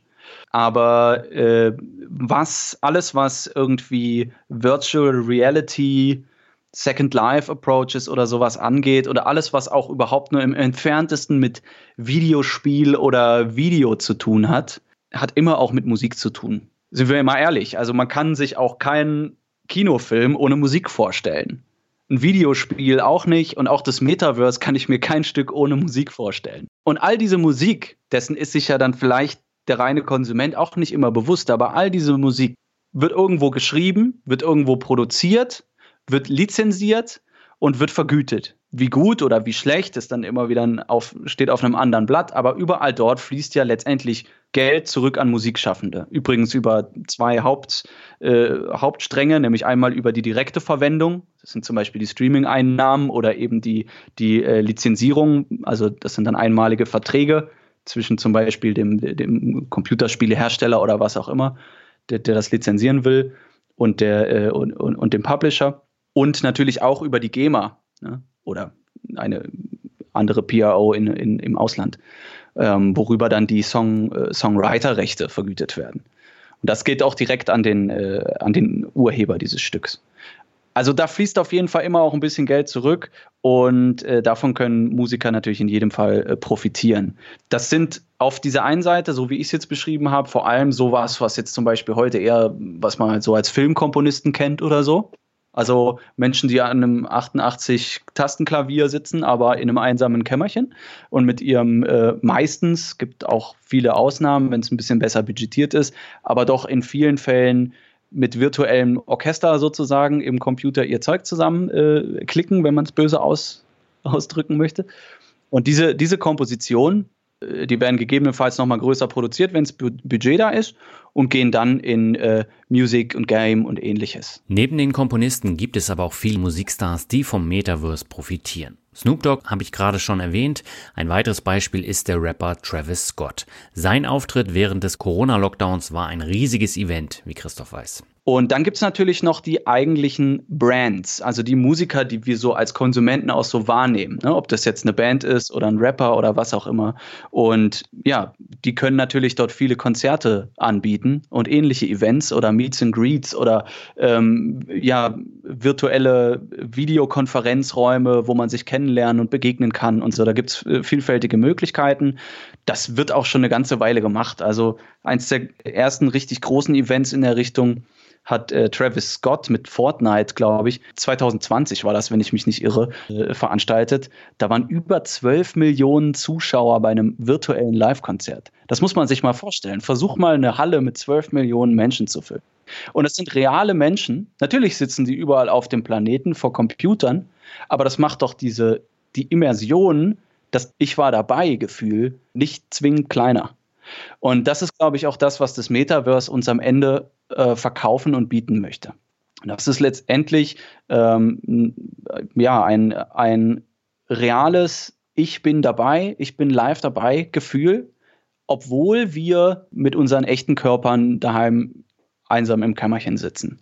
Aber äh, was alles, was irgendwie Virtual Reality, Second Life Approaches oder sowas angeht oder alles, was auch überhaupt nur im entferntesten mit Videospiel oder Video zu tun hat, hat immer auch mit Musik zu tun. Sind wir mal ehrlich, also man kann sich auch keinen Kinofilm ohne Musik vorstellen. Ein Videospiel auch nicht und auch das Metaverse kann ich mir kein Stück ohne Musik vorstellen. Und all diese Musik, dessen ist sich ja dann vielleicht der reine Konsument auch nicht immer bewusst, aber all diese Musik wird irgendwo geschrieben, wird irgendwo produziert, wird lizenziert und wird vergütet. Wie gut oder wie schlecht ist dann immer wieder auf, steht auf einem anderen Blatt, aber überall dort fließt ja letztendlich Geld zurück an Musikschaffende. Übrigens über zwei Haupt, äh, Hauptstränge, nämlich einmal über die direkte Verwendung, das sind zum Beispiel die Streaming-Einnahmen oder eben die, die äh, Lizenzierung, also das sind dann einmalige Verträge zwischen zum Beispiel dem, dem Computerspielehersteller oder was auch immer, der, der das lizenzieren will und, der, äh, und, und, und dem Publisher. Und natürlich auch über die GEMA, ne? Oder eine andere P R O in, in, im Ausland, ähm, worüber dann die Song, äh, Songwriter-Rechte vergütet werden. Und das geht auch direkt an den, äh, an den Urheber dieses Stücks. Also da fließt auf jeden Fall immer auch ein bisschen Geld zurück und äh, davon können Musiker natürlich in jedem Fall äh, profitieren. Das sind auf dieser einen Seite, so wie ich es jetzt beschrieben habe, vor allem sowas, was jetzt zum Beispiel heute eher, was man halt so als Filmkomponisten kennt oder so. Also Menschen, die an einem achtundachtzig-Tastenklavier sitzen, aber in einem einsamen Kämmerchen und mit ihrem äh, meistens, gibt auch viele Ausnahmen, wenn es ein bisschen besser budgetiert ist, aber doch in vielen Fällen mit virtuellem Orchester sozusagen im Computer ihr Zeug zusammen äh, klicken, wenn man es böse aus, ausdrücken möchte. Und diese, diese Komposition, die werden gegebenenfalls nochmal größer produziert, wenn das Budget da ist, und gehen dann in äh, Music und Game und ähnliches. Neben den Komponisten gibt es aber auch viele Musikstars, die vom Metaverse profitieren. Snoop Dogg habe ich gerade schon erwähnt. Ein weiteres Beispiel ist der Rapper Travis Scott. Sein Auftritt während des Corona-Lockdowns war ein riesiges Event, wie Christoph weiß. Und dann gibt es natürlich noch die eigentlichen Brands, also die Musiker, die wir so als Konsumenten auch so wahrnehmen, ne? Ob das jetzt eine Band ist oder ein Rapper oder was auch immer. Und ja, die können natürlich dort viele Konzerte anbieten und ähnliche Events oder Meets and Greets oder ähm, ja, virtuelle Videokonferenzräume, wo man sich kennenlernen und begegnen kann und so. Da gibt es vielfältige Möglichkeiten. Das wird auch schon eine ganze Weile gemacht. Also eins der ersten richtig großen Events in der Richtung hat äh, Travis Scott mit Fortnite, glaube ich, zwanzig zwanzig war das, wenn ich mich nicht irre, äh, veranstaltet. Da waren über zwölf Millionen Zuschauer bei einem virtuellen Live-Konzert. Das muss man sich mal vorstellen. Versuch mal eine Halle mit zwölf Millionen Menschen zu füllen. Und das sind reale Menschen. Natürlich sitzen die überall auf dem Planeten vor Computern, aber das macht doch diese, die Immersion, das Ich war dabei Gefühl nicht zwingend kleiner. Und das ist, glaube ich, auch das, was das Metaverse uns am Ende äh, verkaufen und bieten möchte. Und das ist letztendlich ähm, ja, ein, ein reales Ich bin dabei, ich bin live dabei Gefühl, obwohl wir mit unseren echten Körpern daheim einsam im Kämmerchen sitzen.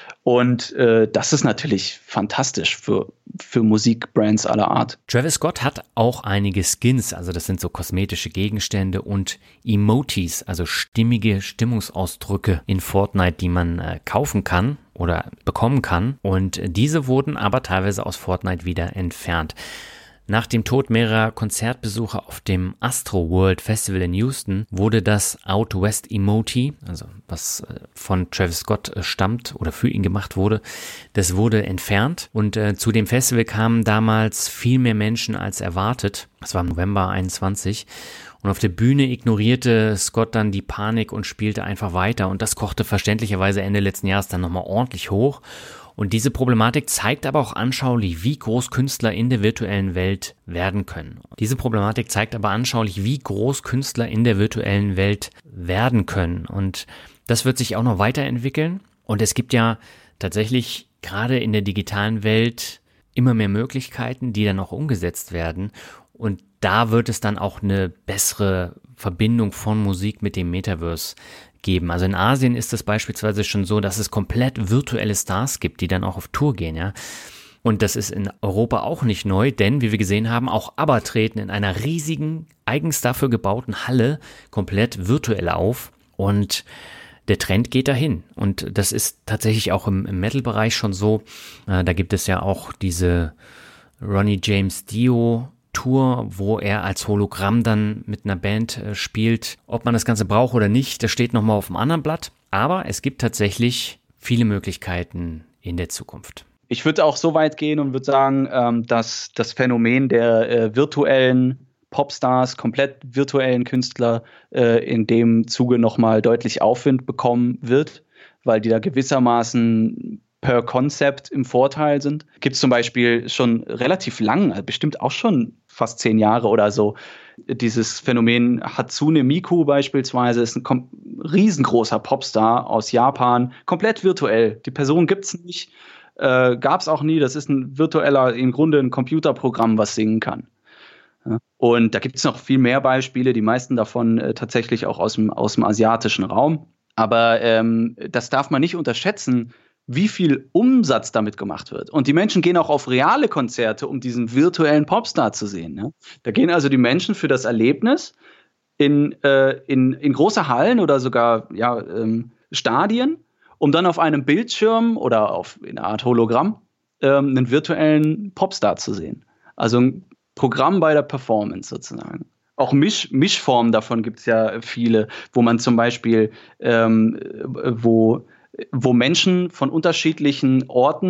Und äh, das ist natürlich fantastisch für, für Musikbrands aller Art. Travis Scott hat auch einige Skins, also das sind so kosmetische Gegenstände und Emojis, also stimmige Stimmungsausdrücke in Fortnite, die man äh, kaufen kann oder bekommen kann. Und diese wurden aber teilweise aus Fortnite wieder entfernt. Nach dem Tod mehrerer Konzertbesucher auf dem Astro World Festival in Houston wurde das Out West Emoji, also was von Travis Scott stammt oder für ihn gemacht wurde, das wurde entfernt. Und äh, zu dem Festival kamen damals viel mehr Menschen als erwartet. Das war im November einundzwanzig. Und auf der Bühne ignorierte Scott dann die Panik und spielte einfach weiter. Und das kochte verständlicherweise Ende letzten Jahres dann nochmal ordentlich hoch. Und diese Problematik zeigt aber auch anschaulich, wie groß Künstler in der virtuellen Welt werden können. Diese Problematik zeigt aber anschaulich, wie groß Künstler in der virtuellen Welt werden können. Und das wird sich auch noch weiterentwickeln. Und es gibt ja tatsächlich gerade in der digitalen Welt immer mehr Möglichkeiten, die dann auch umgesetzt werden. Und da wird es dann auch eine bessere Verbindung von Musik mit dem Metaverse geben. Also in Asien ist es beispielsweise schon so, dass es komplett virtuelle Stars gibt, die dann auch auf Tour gehen, ja. Und das ist in Europa auch nicht neu, denn wie wir gesehen haben, auch ABBA treten in einer riesigen, eigens dafür gebauten Halle komplett virtuell auf und der Trend geht dahin. Und das ist tatsächlich auch im, im Metal-Bereich schon so. Äh, da gibt es ja auch diese Ronnie James Dio Tour, wo er als Hologramm dann mit einer Band äh, spielt. Ob man das Ganze braucht oder nicht, das steht nochmal auf dem anderen Blatt. Aber es gibt tatsächlich viele Möglichkeiten in der Zukunft. Ich würde auch so weit gehen und würde sagen, ähm, dass das Phänomen der äh, virtuellen Popstars, komplett virtuellen Künstler äh, in dem Zuge nochmal deutlich Aufwind bekommen wird, weil die da gewissermaßen per Konzept im Vorteil sind. Gibt es zum Beispiel schon relativ lang, also bestimmt auch schon fast zehn Jahre oder so, dieses Phänomen Hatsune Miku beispielsweise, ist ein riesengroßer Popstar aus Japan, komplett virtuell. Die Person gibt es nicht, äh, gab es auch nie. Das ist ein virtueller, im Grunde ein Computerprogramm, was singen kann. Ja. Und da gibt es noch viel mehr Beispiele, die meisten davon äh, tatsächlich auch aus dem, aus dem asiatischen Raum. Aber ähm, das darf man nicht unterschätzen, wie viel Umsatz damit gemacht wird. Und die Menschen gehen auch auf reale Konzerte, um diesen virtuellen Popstar zu sehen. Ne? Da gehen also die Menschen für das Erlebnis in, äh, in, in große Hallen oder sogar ja, ähm, Stadien, um dann auf einem Bildschirm oder auf in einer Art Hologramm ähm, einen virtuellen Popstar zu sehen. Also ein Programm bei der Performance sozusagen. Auch Misch, Mischformen davon gibt es ja viele, wo man zum Beispiel, ähm, wo wo Menschen von unterschiedlichen Orten des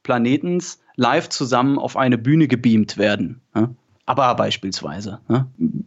Planetens live zusammen auf eine Bühne gebeamt werden. Ja? Aber beispielsweise ja?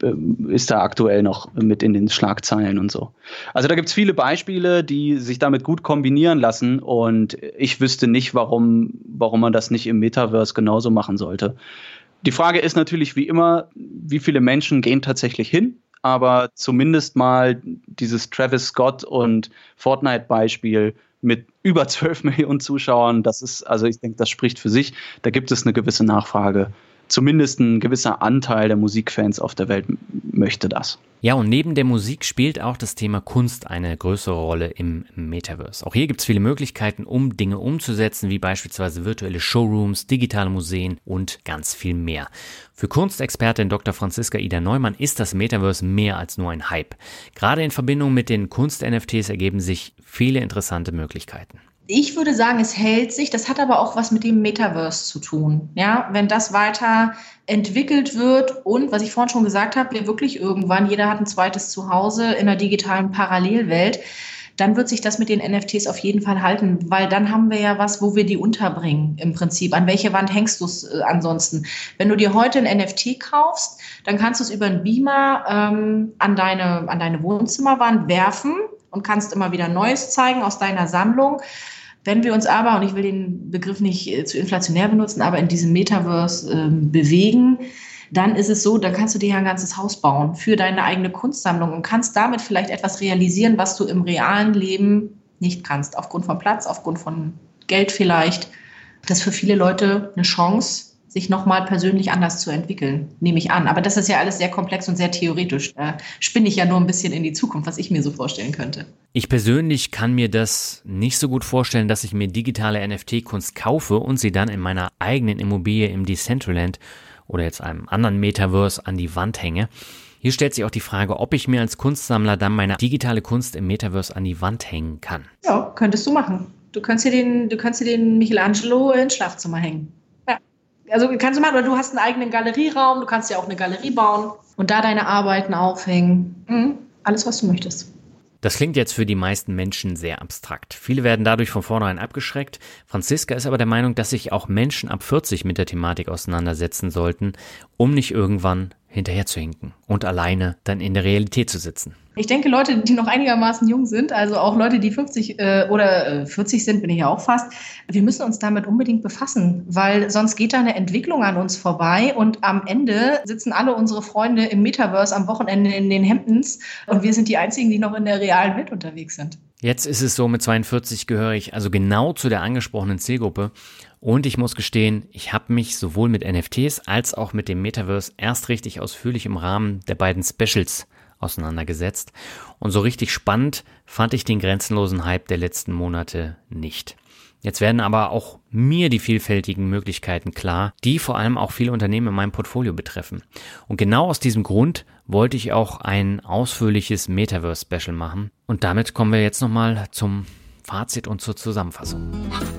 ist da aktuell noch mit in den Schlagzeilen und so. Also da gibt es viele Beispiele, die sich damit gut kombinieren lassen und ich wüsste nicht, warum, warum man das nicht im Metaverse genauso machen sollte. Die Frage ist natürlich wie immer, wie viele Menschen gehen tatsächlich hin? Aber zumindest mal dieses Travis Scott und Fortnite-Beispiel mit über zwölf Millionen Zuschauern, das ist, also ich denke, das spricht für sich. Da gibt es eine gewisse Nachfrage. Zumindest ein gewisser Anteil der Musikfans auf der Welt möchte das. Ja, und neben der Musik spielt auch das Thema Kunst eine größere Rolle im Metaverse. Auch hier gibt es viele Möglichkeiten, um Dinge umzusetzen, wie beispielsweise virtuelle Showrooms, digitale Museen und ganz viel mehr. Für Kunstexpertin Doktor Franziska Ida Neumann ist das Metaverse mehr als nur ein Hype. Gerade in Verbindung mit den Kunst-N F Ts ergeben sich viele interessante Möglichkeiten. Ich würde sagen, es hält sich. Das hat aber auch was mit dem Metaverse zu tun. Ja, wenn das weiter entwickelt wird und, was ich vorhin schon gesagt habe, wir wirklich irgendwann, jeder hat ein zweites Zuhause in einer digitalen Parallelwelt, dann wird sich das mit den N F Ts auf jeden Fall halten, weil dann haben wir ja was, wo wir die unterbringen im Prinzip. An welche Wand hängst du es äh, ansonsten? Wenn du dir heute ein N F T kaufst, dann kannst du es über einen Beamer ähm, an deine, an deine Wohnzimmerwand werfen und kannst immer wieder Neues zeigen aus deiner Sammlung. Wenn wir uns aber, und ich will den Begriff nicht äh, zu inflationär benutzen, aber in diesem Metaverse äh, bewegen, dann ist es so, da kannst du dir ja ein ganzes Haus bauen für deine eigene Kunstsammlung und kannst damit vielleicht etwas realisieren, was du im realen Leben nicht kannst. Aufgrund von Platz, aufgrund von Geld vielleicht. Das ist für viele Leute eine Chance, sich nochmal persönlich anders zu entwickeln, nehme ich an. Aber das ist ja alles sehr komplex und sehr theoretisch. Da spinne ich ja nur ein bisschen in die Zukunft, was ich mir so vorstellen könnte. Ich persönlich kann mir das nicht so gut vorstellen, dass ich mir digitale N F T-Kunst kaufe und sie dann in meiner eigenen Immobilie im Decentraland oder jetzt einem anderen Metaverse an die Wand hänge. Hier stellt sich auch die Frage, ob ich mir als Kunstsammler dann meine digitale Kunst im Metaverse an die Wand hängen kann. Ja, könntest du machen. Du könntest dir den, du könntest dir den Michelangelo ins Schlafzimmer hängen. Ja, also kannst du machen, oder du hast einen eigenen Galerieraum, du kannst ja auch eine Galerie bauen und da deine Arbeiten aufhängen. Mhm. Alles, was du möchtest. Das klingt jetzt für die meisten Menschen sehr abstrakt. Viele werden dadurch von vornherein abgeschreckt. Franziska ist aber der Meinung, dass sich auch Menschen ab vierzig mit der Thematik auseinandersetzen sollten, um nicht irgendwann hinterher zu hinken und alleine dann in der Realität zu sitzen. Ich denke, Leute, die noch einigermaßen jung sind, also auch Leute, die fünfzig äh, oder äh, vierzig sind, bin ich ja auch fast, wir müssen uns damit unbedingt befassen, weil sonst geht da eine Entwicklung an uns vorbei und am Ende sitzen alle unsere Freunde im Metaverse am Wochenende in den Hamptons und wir sind die Einzigen, die noch in der realen Welt unterwegs sind. Jetzt ist es so, mit zweiundvierzig gehöre ich also genau zu der angesprochenen Zielgruppe. Und ich muss gestehen, ich habe mich sowohl mit N F Ts als auch mit dem Metaverse erst richtig ausführlich im Rahmen der beiden Specials auseinandergesetzt. Und so richtig spannend fand ich den grenzenlosen Hype der letzten Monate nicht. Jetzt werden aber auch mir die vielfältigen Möglichkeiten klar, die vor allem auch viele Unternehmen in meinem Portfolio betreffen. Und genau aus diesem Grund wollte ich auch ein ausführliches Metaverse-Special machen. Und damit kommen wir jetzt nochmal zum Fazit und zur Zusammenfassung.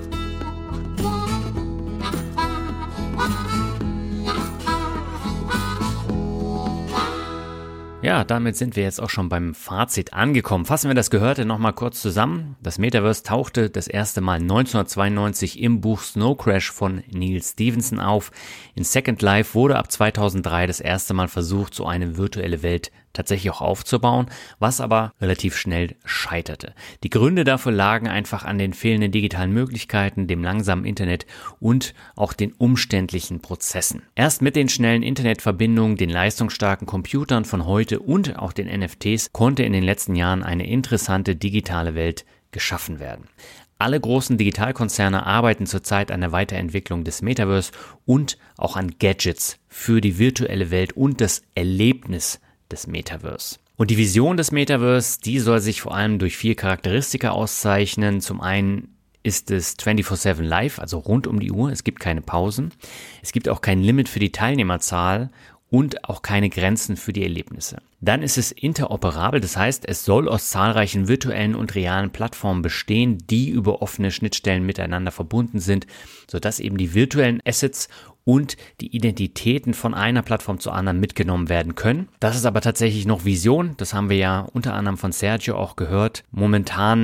Ja, damit sind wir jetzt auch schon beim Fazit angekommen. Fassen wir das Gehörte nochmal kurz zusammen. Das Metaverse tauchte das erste Mal neunzehnhundertzweiundneunzig im Buch Snow Crash von Neal Stephenson auf. In Second Life wurde ab zweitausenddrei das erste Mal versucht, so eine virtuelle Welt tatsächlich auch aufzubauen, was aber relativ schnell scheiterte. Die Gründe dafür lagen einfach an den fehlenden digitalen Möglichkeiten, dem langsamen Internet und auch den umständlichen Prozessen. Erst mit den schnellen Internetverbindungen, den leistungsstarken Computern von heute und auch den N F Ts konnte in den letzten Jahren eine interessante digitale Welt geschaffen werden. Alle großen Digitalkonzerne arbeiten zurzeit an der Weiterentwicklung des Metaverse und auch an Gadgets für die virtuelle Welt und das Erlebnis des Metaverse. Und die Vision des Metaverse, die soll sich vor allem durch vier Charakteristika auszeichnen. Zum einen ist es vierundzwanzig sieben live, also rund um die Uhr. Es gibt keine Pausen. Es gibt auch kein Limit für die Teilnehmerzahl und auch keine Grenzen für die Erlebnisse. Dann ist es interoperabel, das heißt, es soll aus zahlreichen virtuellen und realen Plattformen bestehen, die über offene Schnittstellen miteinander verbunden sind, sodass eben die virtuellen Assets und die Identitäten von einer Plattform zur anderen mitgenommen werden können. Das ist aber tatsächlich noch Vision, das haben wir ja unter anderem von Sergio auch gehört. Momentan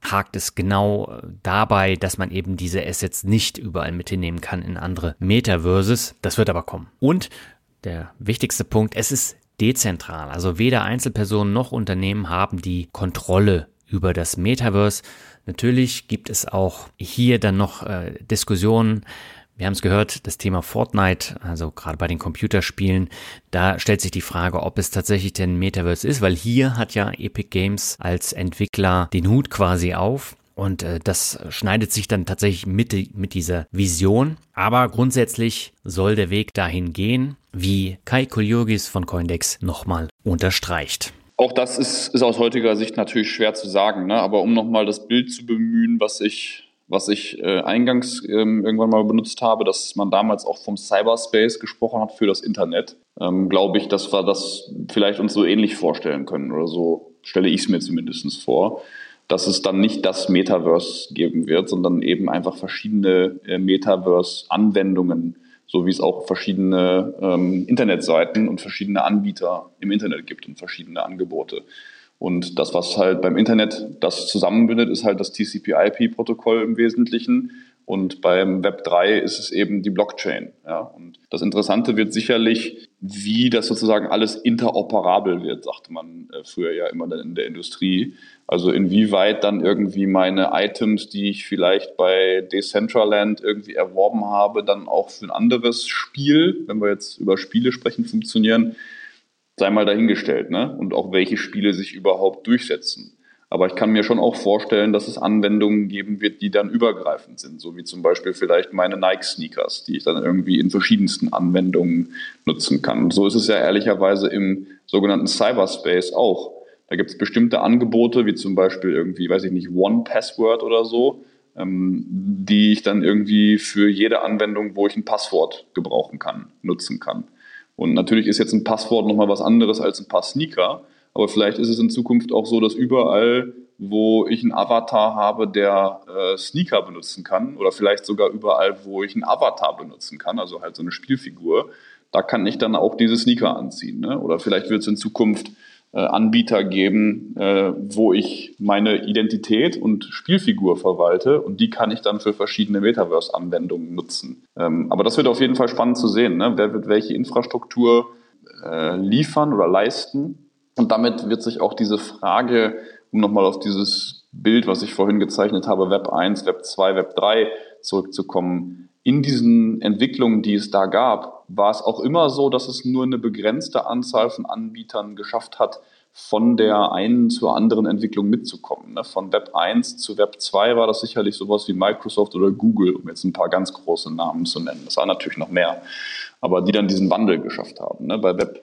hakt es genau dabei, dass man eben diese Assets nicht überall mit hinnehmen kann in andere Metaverses. Das wird aber kommen. Und der wichtigste Punkt, es ist dezentral. Also weder Einzelpersonen noch Unternehmen haben die Kontrolle über das Metaverse. Natürlich gibt es auch hier dann noch äh, Diskussionen. Wir haben es gehört, das Thema Fortnite, also gerade bei den Computerspielen, da stellt sich die Frage, ob es tatsächlich denn Metaverse ist, weil hier hat ja Epic Games als Entwickler den Hut quasi auf. Und äh, das schneidet sich dann tatsächlich mit, mit dieser Vision. Aber grundsätzlich soll der Weg dahin gehen, wie Kai Kolyogis von Coindex nochmal unterstreicht. Auch das ist, ist aus heutiger Sicht natürlich schwer zu sagen, ne? Aber um nochmal das Bild zu bemühen, was ich, was ich äh, eingangs ähm, irgendwann mal benutzt habe, dass man damals auch vom Cyberspace gesprochen hat für das Internet, ähm, glaube ich, dass wir das vielleicht uns so ähnlich vorstellen können oder so stelle ich es mir zumindest vor, dass es dann nicht das Metaverse geben wird, sondern eben einfach verschiedene äh, Metaverse-Anwendungen, so wie es auch verschiedene ähm, Internetseiten und verschiedene Anbieter im Internet gibt und verschiedene Angebote. Und das, was halt beim Internet das zusammenbindet, ist halt das T C P I P-Protokoll im Wesentlichen. Und beim Web drei ist es eben die Blockchain. Ja. Und das Interessante wird sicherlich, wie das sozusagen alles interoperabel wird, sagte man äh, früher ja immer in der Industrie. Also inwieweit dann irgendwie meine Items, die ich vielleicht bei Decentraland irgendwie erworben habe, dann auch für ein anderes Spiel, wenn wir jetzt über Spiele sprechen, funktionieren, sei mal dahingestellt, ne? Und auch welche Spiele sich überhaupt durchsetzen. Aber ich kann mir schon auch vorstellen, dass es Anwendungen geben wird, die dann übergreifend sind, so wie zum Beispiel vielleicht meine Nike-Sneakers, die ich dann irgendwie in verschiedensten Anwendungen nutzen kann. Und so ist es ja ehrlicherweise im sogenannten Cyberspace auch. Da gibt es bestimmte Angebote, wie zum Beispiel irgendwie, weiß ich nicht, One Password oder so, ähm, die ich dann irgendwie für jede Anwendung, wo ich ein Passwort gebrauchen kann, nutzen kann. Und natürlich ist jetzt ein Passwort nochmal was anderes als ein paar Sneaker, aber vielleicht ist es in Zukunft auch so, dass überall, wo ich einen Avatar habe, der äh, Sneaker benutzen kann, oder vielleicht sogar überall, wo ich einen Avatar benutzen kann, also halt so eine Spielfigur, da kann ich dann auch diese Sneaker anziehen, ne? Oder vielleicht wird es in Zukunft äh, Anbieter geben, äh, wo ich meine Identität und Spielfigur verwalte und die kann ich dann für verschiedene Metaverse-Anwendungen nutzen. Ähm, aber das wird auf jeden Fall spannend zu sehen, ne? Wer wird welche Infrastruktur äh, liefern oder leisten? Und damit wird sich auch diese Frage, um nochmal auf dieses Bild, was ich vorhin gezeichnet habe, Web eins, Web zwei, Web drei zurückzukommen. In diesen Entwicklungen, die es da gab, war es auch immer so, dass es nur eine begrenzte Anzahl von Anbietern geschafft hat, von der einen zur anderen Entwicklung mitzukommen. Von Web eins zu Web zwei war das sicherlich sowas wie Microsoft oder Google, um jetzt ein paar ganz große Namen zu nennen. Das war natürlich noch mehr, aber die dann diesen Wandel geschafft haben. Bei Web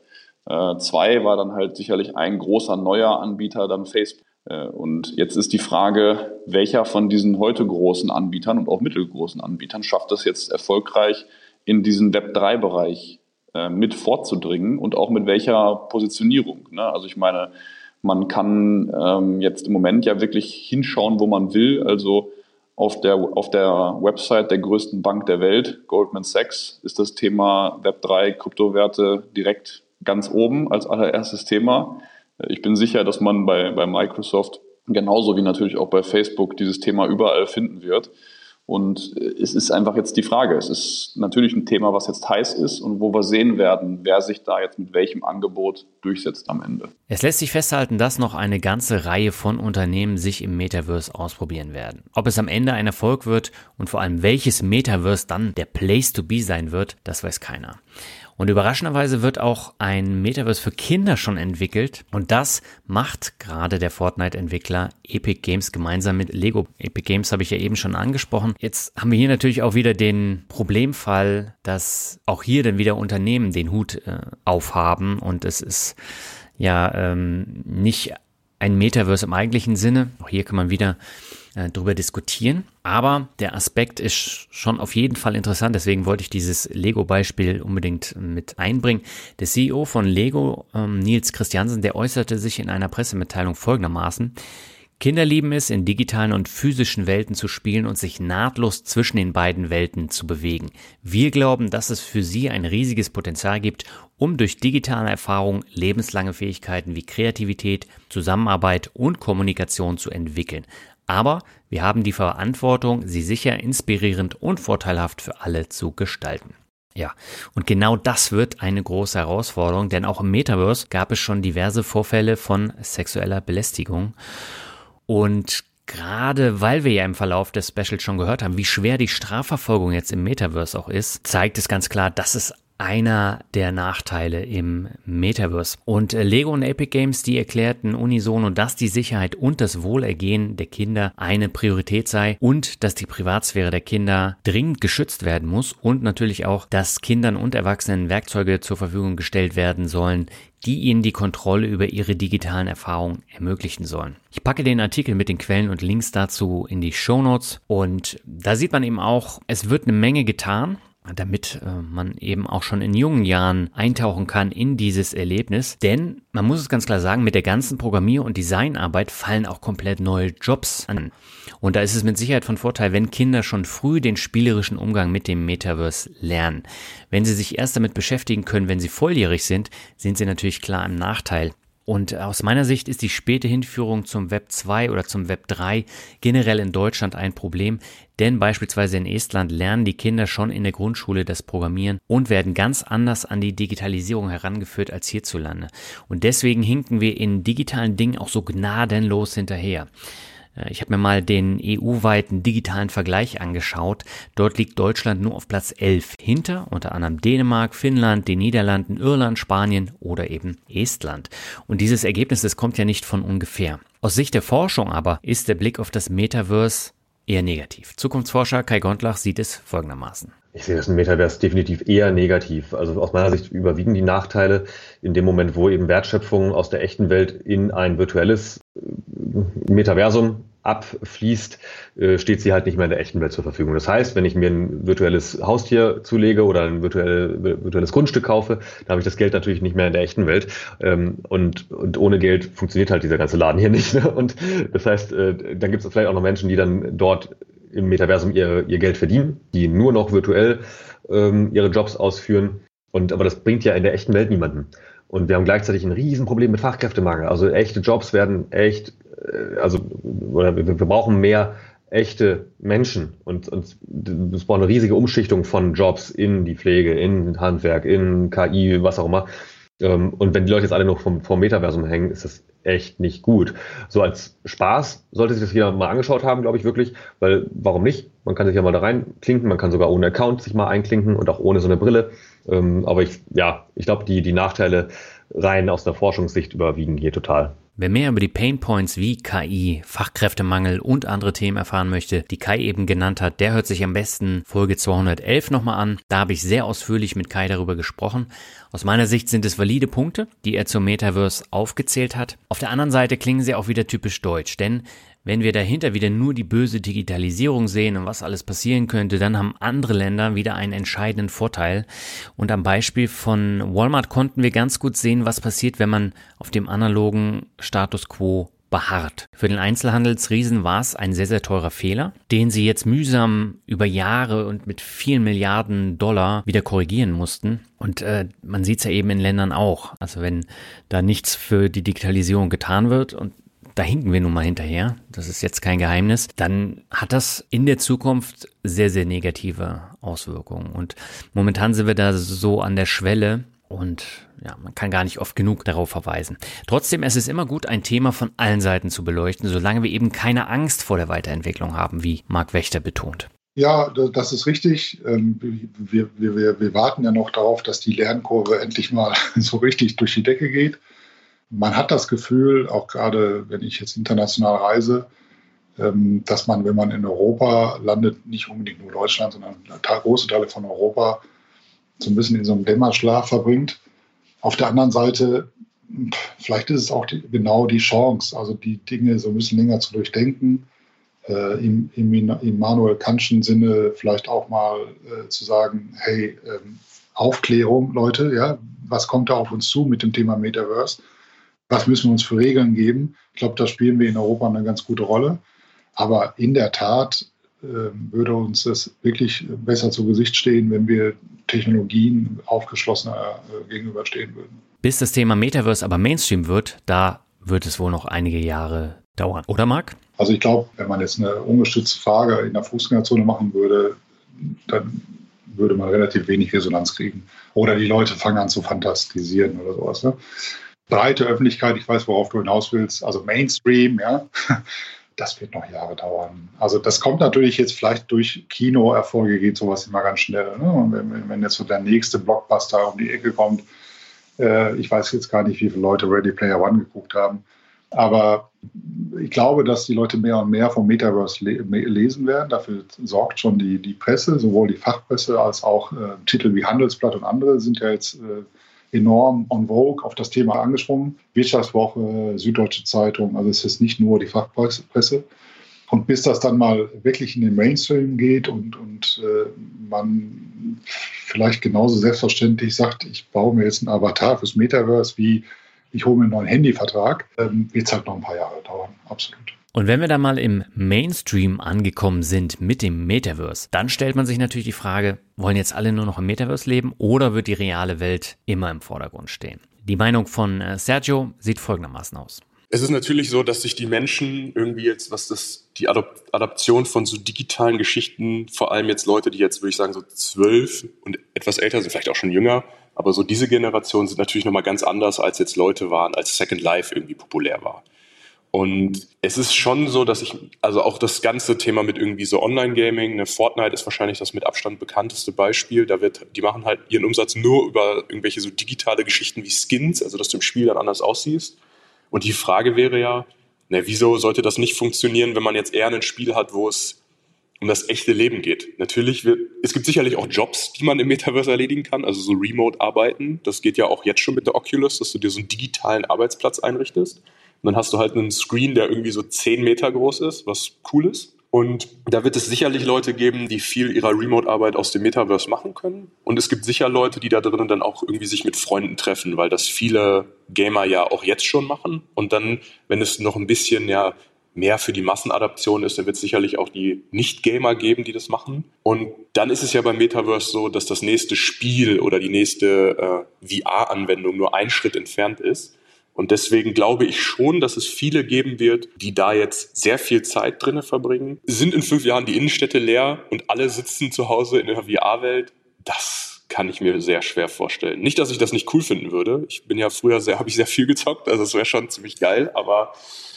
zwei war dann halt sicherlich ein großer neuer Anbieter, dann Facebook. Und jetzt ist die Frage, welcher von diesen heute großen Anbietern und auch mittelgroßen Anbietern schafft es jetzt erfolgreich, in diesen Web drei Bereich mit vorzudringen und auch mit welcher Positionierung. Also ich meine, man kann jetzt im Moment ja wirklich hinschauen, wo man will. Also auf der, auf der Website der größten Bank der Welt, Goldman Sachs, ist das Thema Web drei Kryptowerte direkt ganz oben als allererstes Thema. Ich bin sicher, dass man bei, bei Microsoft genauso wie natürlich auch bei Facebook dieses Thema überall finden wird. Und es ist einfach jetzt die Frage. Es ist natürlich ein Thema, was jetzt heiß ist und wo wir sehen werden, wer sich da jetzt mit welchem Angebot durchsetzt am Ende. Es lässt sich festhalten, dass noch eine ganze Reihe von Unternehmen sich im Metaverse ausprobieren werden. Ob es am Ende ein Erfolg wird und vor allem welches Metaverse dann der Place to be sein wird, das weiß keiner. Und überraschenderweise wird auch ein Metaverse für Kinder schon entwickelt. Und das macht gerade der Fortnite-Entwickler Epic Games gemeinsam mit Lego. Epic Games habe ich ja eben schon angesprochen. Jetzt haben wir hier natürlich auch wieder den Problemfall, dass auch hier dann wieder Unternehmen den Hut äh, aufhaben. Und es ist ja ähm, nicht ein Metaverse im eigentlichen Sinne. Auch hier kann man wieder äh, drüber diskutieren. Aber der Aspekt ist schon auf jeden Fall interessant. Deswegen wollte ich dieses Lego-Beispiel unbedingt mit einbringen. Der C E O von Lego, ähm, Nils Christiansen, der äußerte sich in einer Pressemitteilung folgendermaßen: Kinder lieben es, in digitalen und physischen Welten zu spielen und sich nahtlos zwischen den beiden Welten zu bewegen. Wir glauben, dass es für sie ein riesiges Potenzial gibt, um durch digitale Erfahrung lebenslange Fähigkeiten wie Kreativität, Zusammenarbeit und Kommunikation zu entwickeln. Aber wir haben die Verantwortung, sie sicher, inspirierend und vorteilhaft für alle zu gestalten. Ja, und genau das wird eine große Herausforderung, denn auch im Metaverse gab es schon diverse Vorfälle von sexueller Belästigung. Und gerade weil wir ja im Verlauf des Specials schon gehört haben, wie schwer die Strafverfolgung jetzt im Metaverse auch ist, zeigt es ganz klar, dass es einer der Nachteile im Metaverse. Und Lego und Epic Games, die erklärten unisono, dass die Sicherheit und das Wohlergehen der Kinder eine Priorität sei und dass die Privatsphäre der Kinder dringend geschützt werden muss und natürlich auch, dass Kindern und Erwachsenen Werkzeuge zur Verfügung gestellt werden sollen, die ihnen die Kontrolle über ihre digitalen Erfahrungen ermöglichen sollen. Ich packe den Artikel mit den Quellen und Links dazu in die Shownotes und da sieht man eben auch, es wird eine Menge getan, damit äh, man eben auch schon in jungen Jahren eintauchen kann in dieses Erlebnis. Denn man muss es ganz klar sagen, mit der ganzen Programmier- und Designarbeit fallen auch komplett neue Jobs an. Und da ist es mit Sicherheit von Vorteil, wenn Kinder schon früh den spielerischen Umgang mit dem Metaverse lernen. Wenn sie sich erst damit beschäftigen können, wenn sie volljährig sind, sind sie natürlich klar im Nachteil. Und aus meiner Sicht ist die späte Hinführung zum Web zwei oder zum Web drei generell in Deutschland ein Problem, denn beispielsweise in Estland lernen die Kinder schon in der Grundschule das Programmieren und werden ganz anders an die Digitalisierung herangeführt als hierzulande. Und deswegen hinken wir in digitalen Dingen auch so gnadenlos hinterher. Ich habe mir mal den E U-weiten digitalen Vergleich angeschaut. Dort liegt Deutschland nur auf Platz elf, hinter unter anderem Dänemark, Finnland, den Niederlanden, Irland, Spanien oder eben Estland. Und dieses Ergebnis, das kommt ja nicht von ungefähr. Aus Sicht der Forschung aber ist der Blick auf das Metaverse eher negativ. Zukunftsforscher Kai Gondlach sieht es folgendermaßen. Ich sehe das im Metaverse definitiv eher negativ. Also aus meiner Sicht überwiegen die Nachteile in dem Moment, wo eben Wertschöpfung aus der echten Welt in ein virtuelles Metaversum abfließt, steht sie halt nicht mehr in der echten Welt zur Verfügung. Das heißt, wenn ich mir ein virtuelles Haustier zulege oder ein virtuelle, virtuelles Grundstück kaufe, dann habe ich das Geld natürlich nicht mehr in der echten Welt. Und, und ohne Geld funktioniert halt dieser ganze Laden hier nicht. Und das heißt, dann gibt es vielleicht auch noch Menschen, die dann dort im Metaversum ihr, ihr Geld verdienen, die nur noch virtuell ähm, ihre Jobs ausführen. Und aber das bringt ja in der echten Welt niemanden. Und wir haben gleichzeitig ein Riesenproblem mit Fachkräftemangel. Also echte Jobs werden echt, äh, also oder wir, wir brauchen mehr echte Menschen. Und und es braucht eine riesige Umschichtung von Jobs in die Pflege, in Handwerk, in K I, was auch immer. Ähm, und wenn die Leute jetzt alle noch vom, vom Metaversum hängen, ist das echt nicht gut. So als Spaß sollte sich das jeder mal angeschaut haben, glaube ich wirklich, weil warum nicht? Man kann sich ja mal da reinklinken, man kann sogar ohne Account sich mal einklinken und auch ohne so eine Brille. Ähm, aber ich, ja, ich glaube, die, die Nachteile rein aus der Forschungssicht überwiegen hier total. Wer mehr über die Painpoints wie K I, Fachkräftemangel und andere Themen erfahren möchte, die Kai eben genannt hat, der hört sich am besten Folge zweihundertelf nochmal an. Da habe ich sehr ausführlich mit Kai darüber gesprochen. Aus meiner Sicht sind es valide Punkte, die er zum Metaverse aufgezählt hat. Auf der anderen Seite klingen sie auch wieder typisch deutsch, denn wenn wir dahinter wieder nur die böse Digitalisierung sehen und was alles passieren könnte, dann haben andere Länder wieder einen entscheidenden Vorteil. Und am Beispiel von Walmart konnten wir ganz gut sehen, was passiert, wenn man auf dem analogen Status quo beharrt. Für den Einzelhandelsriesen war es ein sehr, sehr teurer Fehler, den sie jetzt mühsam über Jahre und mit vielen Milliarden Dollar wieder korrigieren mussten. Und äh, man sieht es ja eben in Ländern auch. Also wenn da nichts für die Digitalisierung getan wird und da hinken wir nun mal hinterher, das ist jetzt kein Geheimnis, dann hat das in der Zukunft sehr, sehr negative Auswirkungen. Und momentan sind wir da so an der Schwelle und ja, man kann gar nicht oft genug darauf verweisen. Trotzdem ist es immer gut, ein Thema von allen Seiten zu beleuchten, solange wir eben keine Angst vor der Weiterentwicklung haben, wie Marc Wächter betont. Ja, das ist richtig. Wir, wir, wir warten ja noch darauf, dass die Lernkurve endlich mal so richtig durch die Decke geht. Man hat das Gefühl, auch gerade wenn ich jetzt international reise, dass man, wenn man in Europa landet, nicht unbedingt nur Deutschland, sondern große Teile von Europa, so ein bisschen in so einem Dämmerschlaf verbringt. Auf der anderen Seite, vielleicht ist es auch die, genau die Chance, also die Dinge so ein bisschen länger zu durchdenken, äh, im, im Immanuel Kantschen Sinne vielleicht auch mal äh, zu sagen, hey, ähm, Aufklärung, Leute, ja, was kommt da auf uns zu mit dem Thema Metaverse? Was müssen wir uns für Regeln geben? Ich glaube, da spielen wir in Europa eine ganz gute Rolle. Aber in der Tat äh, würde uns das wirklich besser zu Gesicht stehen, wenn wir Technologien aufgeschlossener äh, gegenüberstehen würden. Bis das Thema Metaverse aber Mainstream wird, da wird es wohl noch einige Jahre dauern. Oder Marc? Also ich glaube, wenn man jetzt eine ungestützte Frage in der Fußgängerzone machen würde, dann würde man relativ wenig Resonanz kriegen. Oder die Leute fangen an zu fantastisieren oder sowas. Ne? Breite Öffentlichkeit, ich weiß, worauf du hinaus willst, also Mainstream, ja, das wird noch Jahre dauern. Also das kommt natürlich jetzt vielleicht durch Kinoerfolge, geht sowas immer ganz schnell. Ne? Und wenn, wenn jetzt so der nächste Blockbuster um die Ecke kommt, äh, ich weiß jetzt gar nicht, wie viele Leute Ready Player One geguckt haben, aber ich glaube, dass die Leute mehr und mehr vom Metaverse le- lesen werden. Dafür sorgt schon die, die Presse, sowohl die Fachpresse als auch äh, Titel wie Handelsblatt und andere sind ja jetzt äh, enorm en vogue auf das Thema angesprungen. Wirtschaftswoche, Süddeutsche Zeitung, also es ist nicht nur die Fachpresse. Und bis das dann mal wirklich in den Mainstream geht und, und äh, man vielleicht genauso selbstverständlich sagt, ich baue mir jetzt einen Avatar fürs Metaverse wie ich hole mir einen neuen Handyvertrag, ähm, wird es halt noch ein paar Jahre dauern, absolut. Und wenn wir dann mal im Mainstream angekommen sind mit dem Metaverse, dann stellt man sich natürlich die Frage, wollen jetzt alle nur noch im Metaverse leben oder wird die reale Welt immer im Vordergrund stehen? Die Meinung von Sergio sieht folgendermaßen aus. Es ist natürlich so, dass sich die Menschen irgendwie jetzt, was das die Adop- Adaption von so digitalen Geschichten, vor allem jetzt Leute, die jetzt, würde ich sagen, so zwölf und etwas älter sind, vielleicht auch schon jünger, aber so diese Generation sind natürlich nochmal ganz anders, als jetzt Leute waren, als Second Life irgendwie populär war. Und es ist schon so, dass ich, also auch das ganze Thema mit irgendwie so Online-Gaming, ne, Fortnite ist wahrscheinlich das mit Abstand bekannteste Beispiel. Da wird, die machen halt ihren Umsatz nur über irgendwelche so digitale Geschichten wie Skins, also dass du im Spiel dann anders aussiehst. Und die Frage wäre ja, ne, wieso sollte das nicht funktionieren, wenn man jetzt eher ein Spiel hat, wo es um das echte Leben geht. Natürlich wird, es gibt sicherlich auch Jobs, die man im Metaverse erledigen kann, also so Remote-Arbeiten. Das geht ja auch jetzt schon mit der Oculus, dass du dir so einen digitalen Arbeitsplatz einrichtest. Und dann hast du halt einen Screen, der irgendwie so zehn Meter groß ist, was cool ist. Und da wird es sicherlich Leute geben, die viel ihrer Remote-Arbeit aus dem Metaverse machen können. Und es gibt sicher Leute, die da drinnen dann auch irgendwie sich mit Freunden treffen, weil das viele Gamer ja auch jetzt schon machen. Und dann, wenn es noch ein bisschen, ja, mehr für die Massenadaption ist, dann wird es sicherlich auch die Nicht-Gamer geben, die das machen. Und dann ist es ja beim Metaverse so, dass das nächste Spiel oder die nächste äh, V R-Anwendung nur ein Schritt entfernt ist. Und deswegen glaube ich schon, dass es viele geben wird, die da jetzt sehr viel Zeit drinne verbringen. Sind in fünf Jahren die Innenstädte leer und alle sitzen zu Hause in der V R-Welt? Das kann ich mir sehr schwer vorstellen. Nicht, dass ich das nicht cool finden würde. Ich bin ja früher sehr, habe ich sehr viel gezockt, also es wäre schon ziemlich geil, aber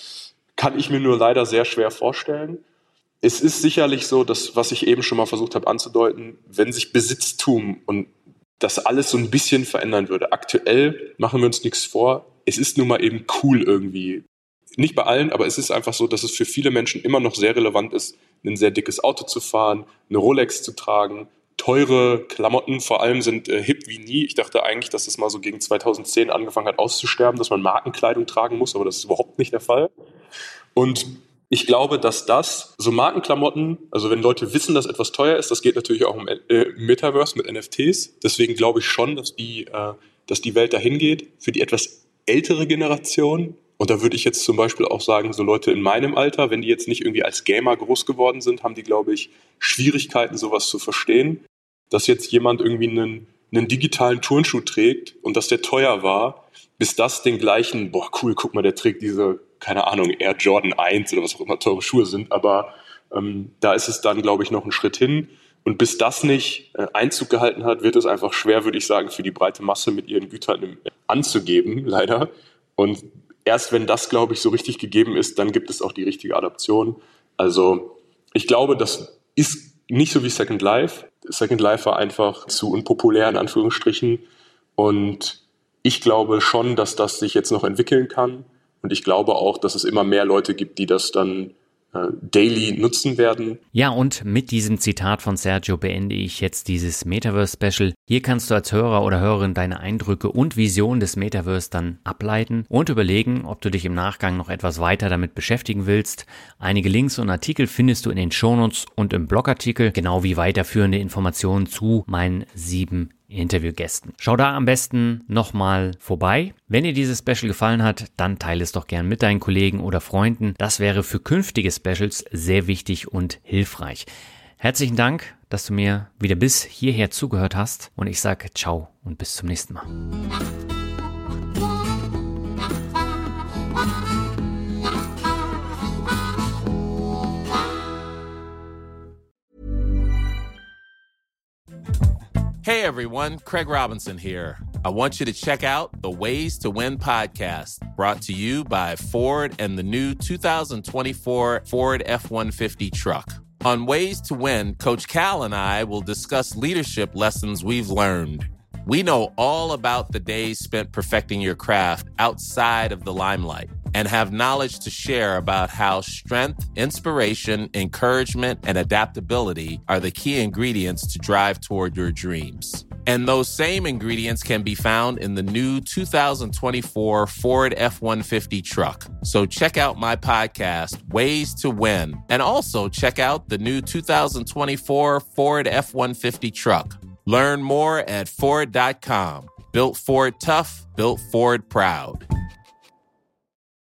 kann ich mir nur leider sehr schwer vorstellen. Es ist sicherlich so, dass, was ich eben schon mal versucht habe anzudeuten, wenn sich Besitztum und das alles so ein bisschen verändern würde. Aktuell machen wir uns nichts vor. Es ist nun mal eben cool irgendwie. Nicht bei allen, aber es ist einfach so, dass es für viele Menschen immer noch sehr relevant ist, ein sehr dickes Auto zu fahren, eine Rolex zu tragen, teure Klamotten vor allem sind äh, hip wie nie. Ich dachte eigentlich, dass das mal so gegen zweitausendzehn angefangen hat auszusterben, dass man Markenkleidung tragen muss, aber das ist überhaupt nicht der Fall. Und ich glaube, dass das, so Markenklamotten, also wenn Leute wissen, dass etwas teuer ist, das geht natürlich auch im äh, Metaverse mit N F Ts. Deswegen glaube ich schon, dass die, äh, dass die Welt dahin geht. Für die etwas ältere Generation, und da würde ich jetzt zum Beispiel auch sagen, so Leute in meinem Alter, wenn die jetzt nicht irgendwie als Gamer groß geworden sind, haben die, glaube ich, Schwierigkeiten, sowas zu verstehen. Dass jetzt jemand irgendwie einen, einen digitalen Turnschuh trägt und dass der teuer war, bis das den gleichen, boah cool, guck mal, der trägt diese, keine Ahnung, Air Jordan eins oder was auch immer teure Schuhe sind, aber ähm, da ist es dann, glaube ich, noch ein Schritt hin. Und bis das nicht äh, Einzug gehalten hat, wird es einfach schwer, würde ich sagen, für die breite Masse mit ihren Gütern anzugeben, leider. Und erst wenn das, glaube ich, so richtig gegeben ist, dann gibt es auch die richtige Adaption. Also ich glaube, das ist nicht so wie Second Life. Second Life war einfach zu unpopulär, in Anführungsstrichen. Und ich glaube schon, dass das sich jetzt noch entwickeln kann. Und ich glaube auch, dass es immer mehr Leute gibt, die das dann äh, daily nutzen werden. Ja, und mit diesem Zitat von Sergio beende ich jetzt dieses Metaverse-Special. Hier kannst du als Hörer oder Hörerin deine Eindrücke und Vision des Metaverse dann ableiten und überlegen, ob du dich im Nachgang noch etwas weiter damit beschäftigen willst. Einige Links und Artikel findest du in den Shownotes und im Blogartikel, genau wie weiterführende Informationen zu meinen sieben Interviewgästen. Schau da am besten nochmal vorbei. Wenn dir dieses Special gefallen hat, dann teile es doch gern mit deinen Kollegen oder Freunden. Das wäre für künftige Specials sehr wichtig und hilfreich. Herzlichen Dank, dass du mir wieder bis hierher zugehört hast und ich sage ciao und bis zum nächsten Mal. everyone, Craig Robinson here. I want you to check out the Ways to Win podcast, brought to you by Ford and the new two thousand twenty-four Ford F one fifty truck. On Ways to Win, Coach Cal and I will discuss leadership lessons we've learned. We know all about the days spent perfecting your craft outside of the limelight and have knowledge to share about how strength, inspiration, encouragement, and adaptability are the key ingredients to drive toward your dreams. And those same ingredients can be found in the new two thousand twenty-four Ford F one fifty truck. So check out my podcast, Ways to Win, and also check out the new two thousand twenty-four Ford F one fifty truck. Learn more at Ford dot com. Built Ford tough, built Ford proud.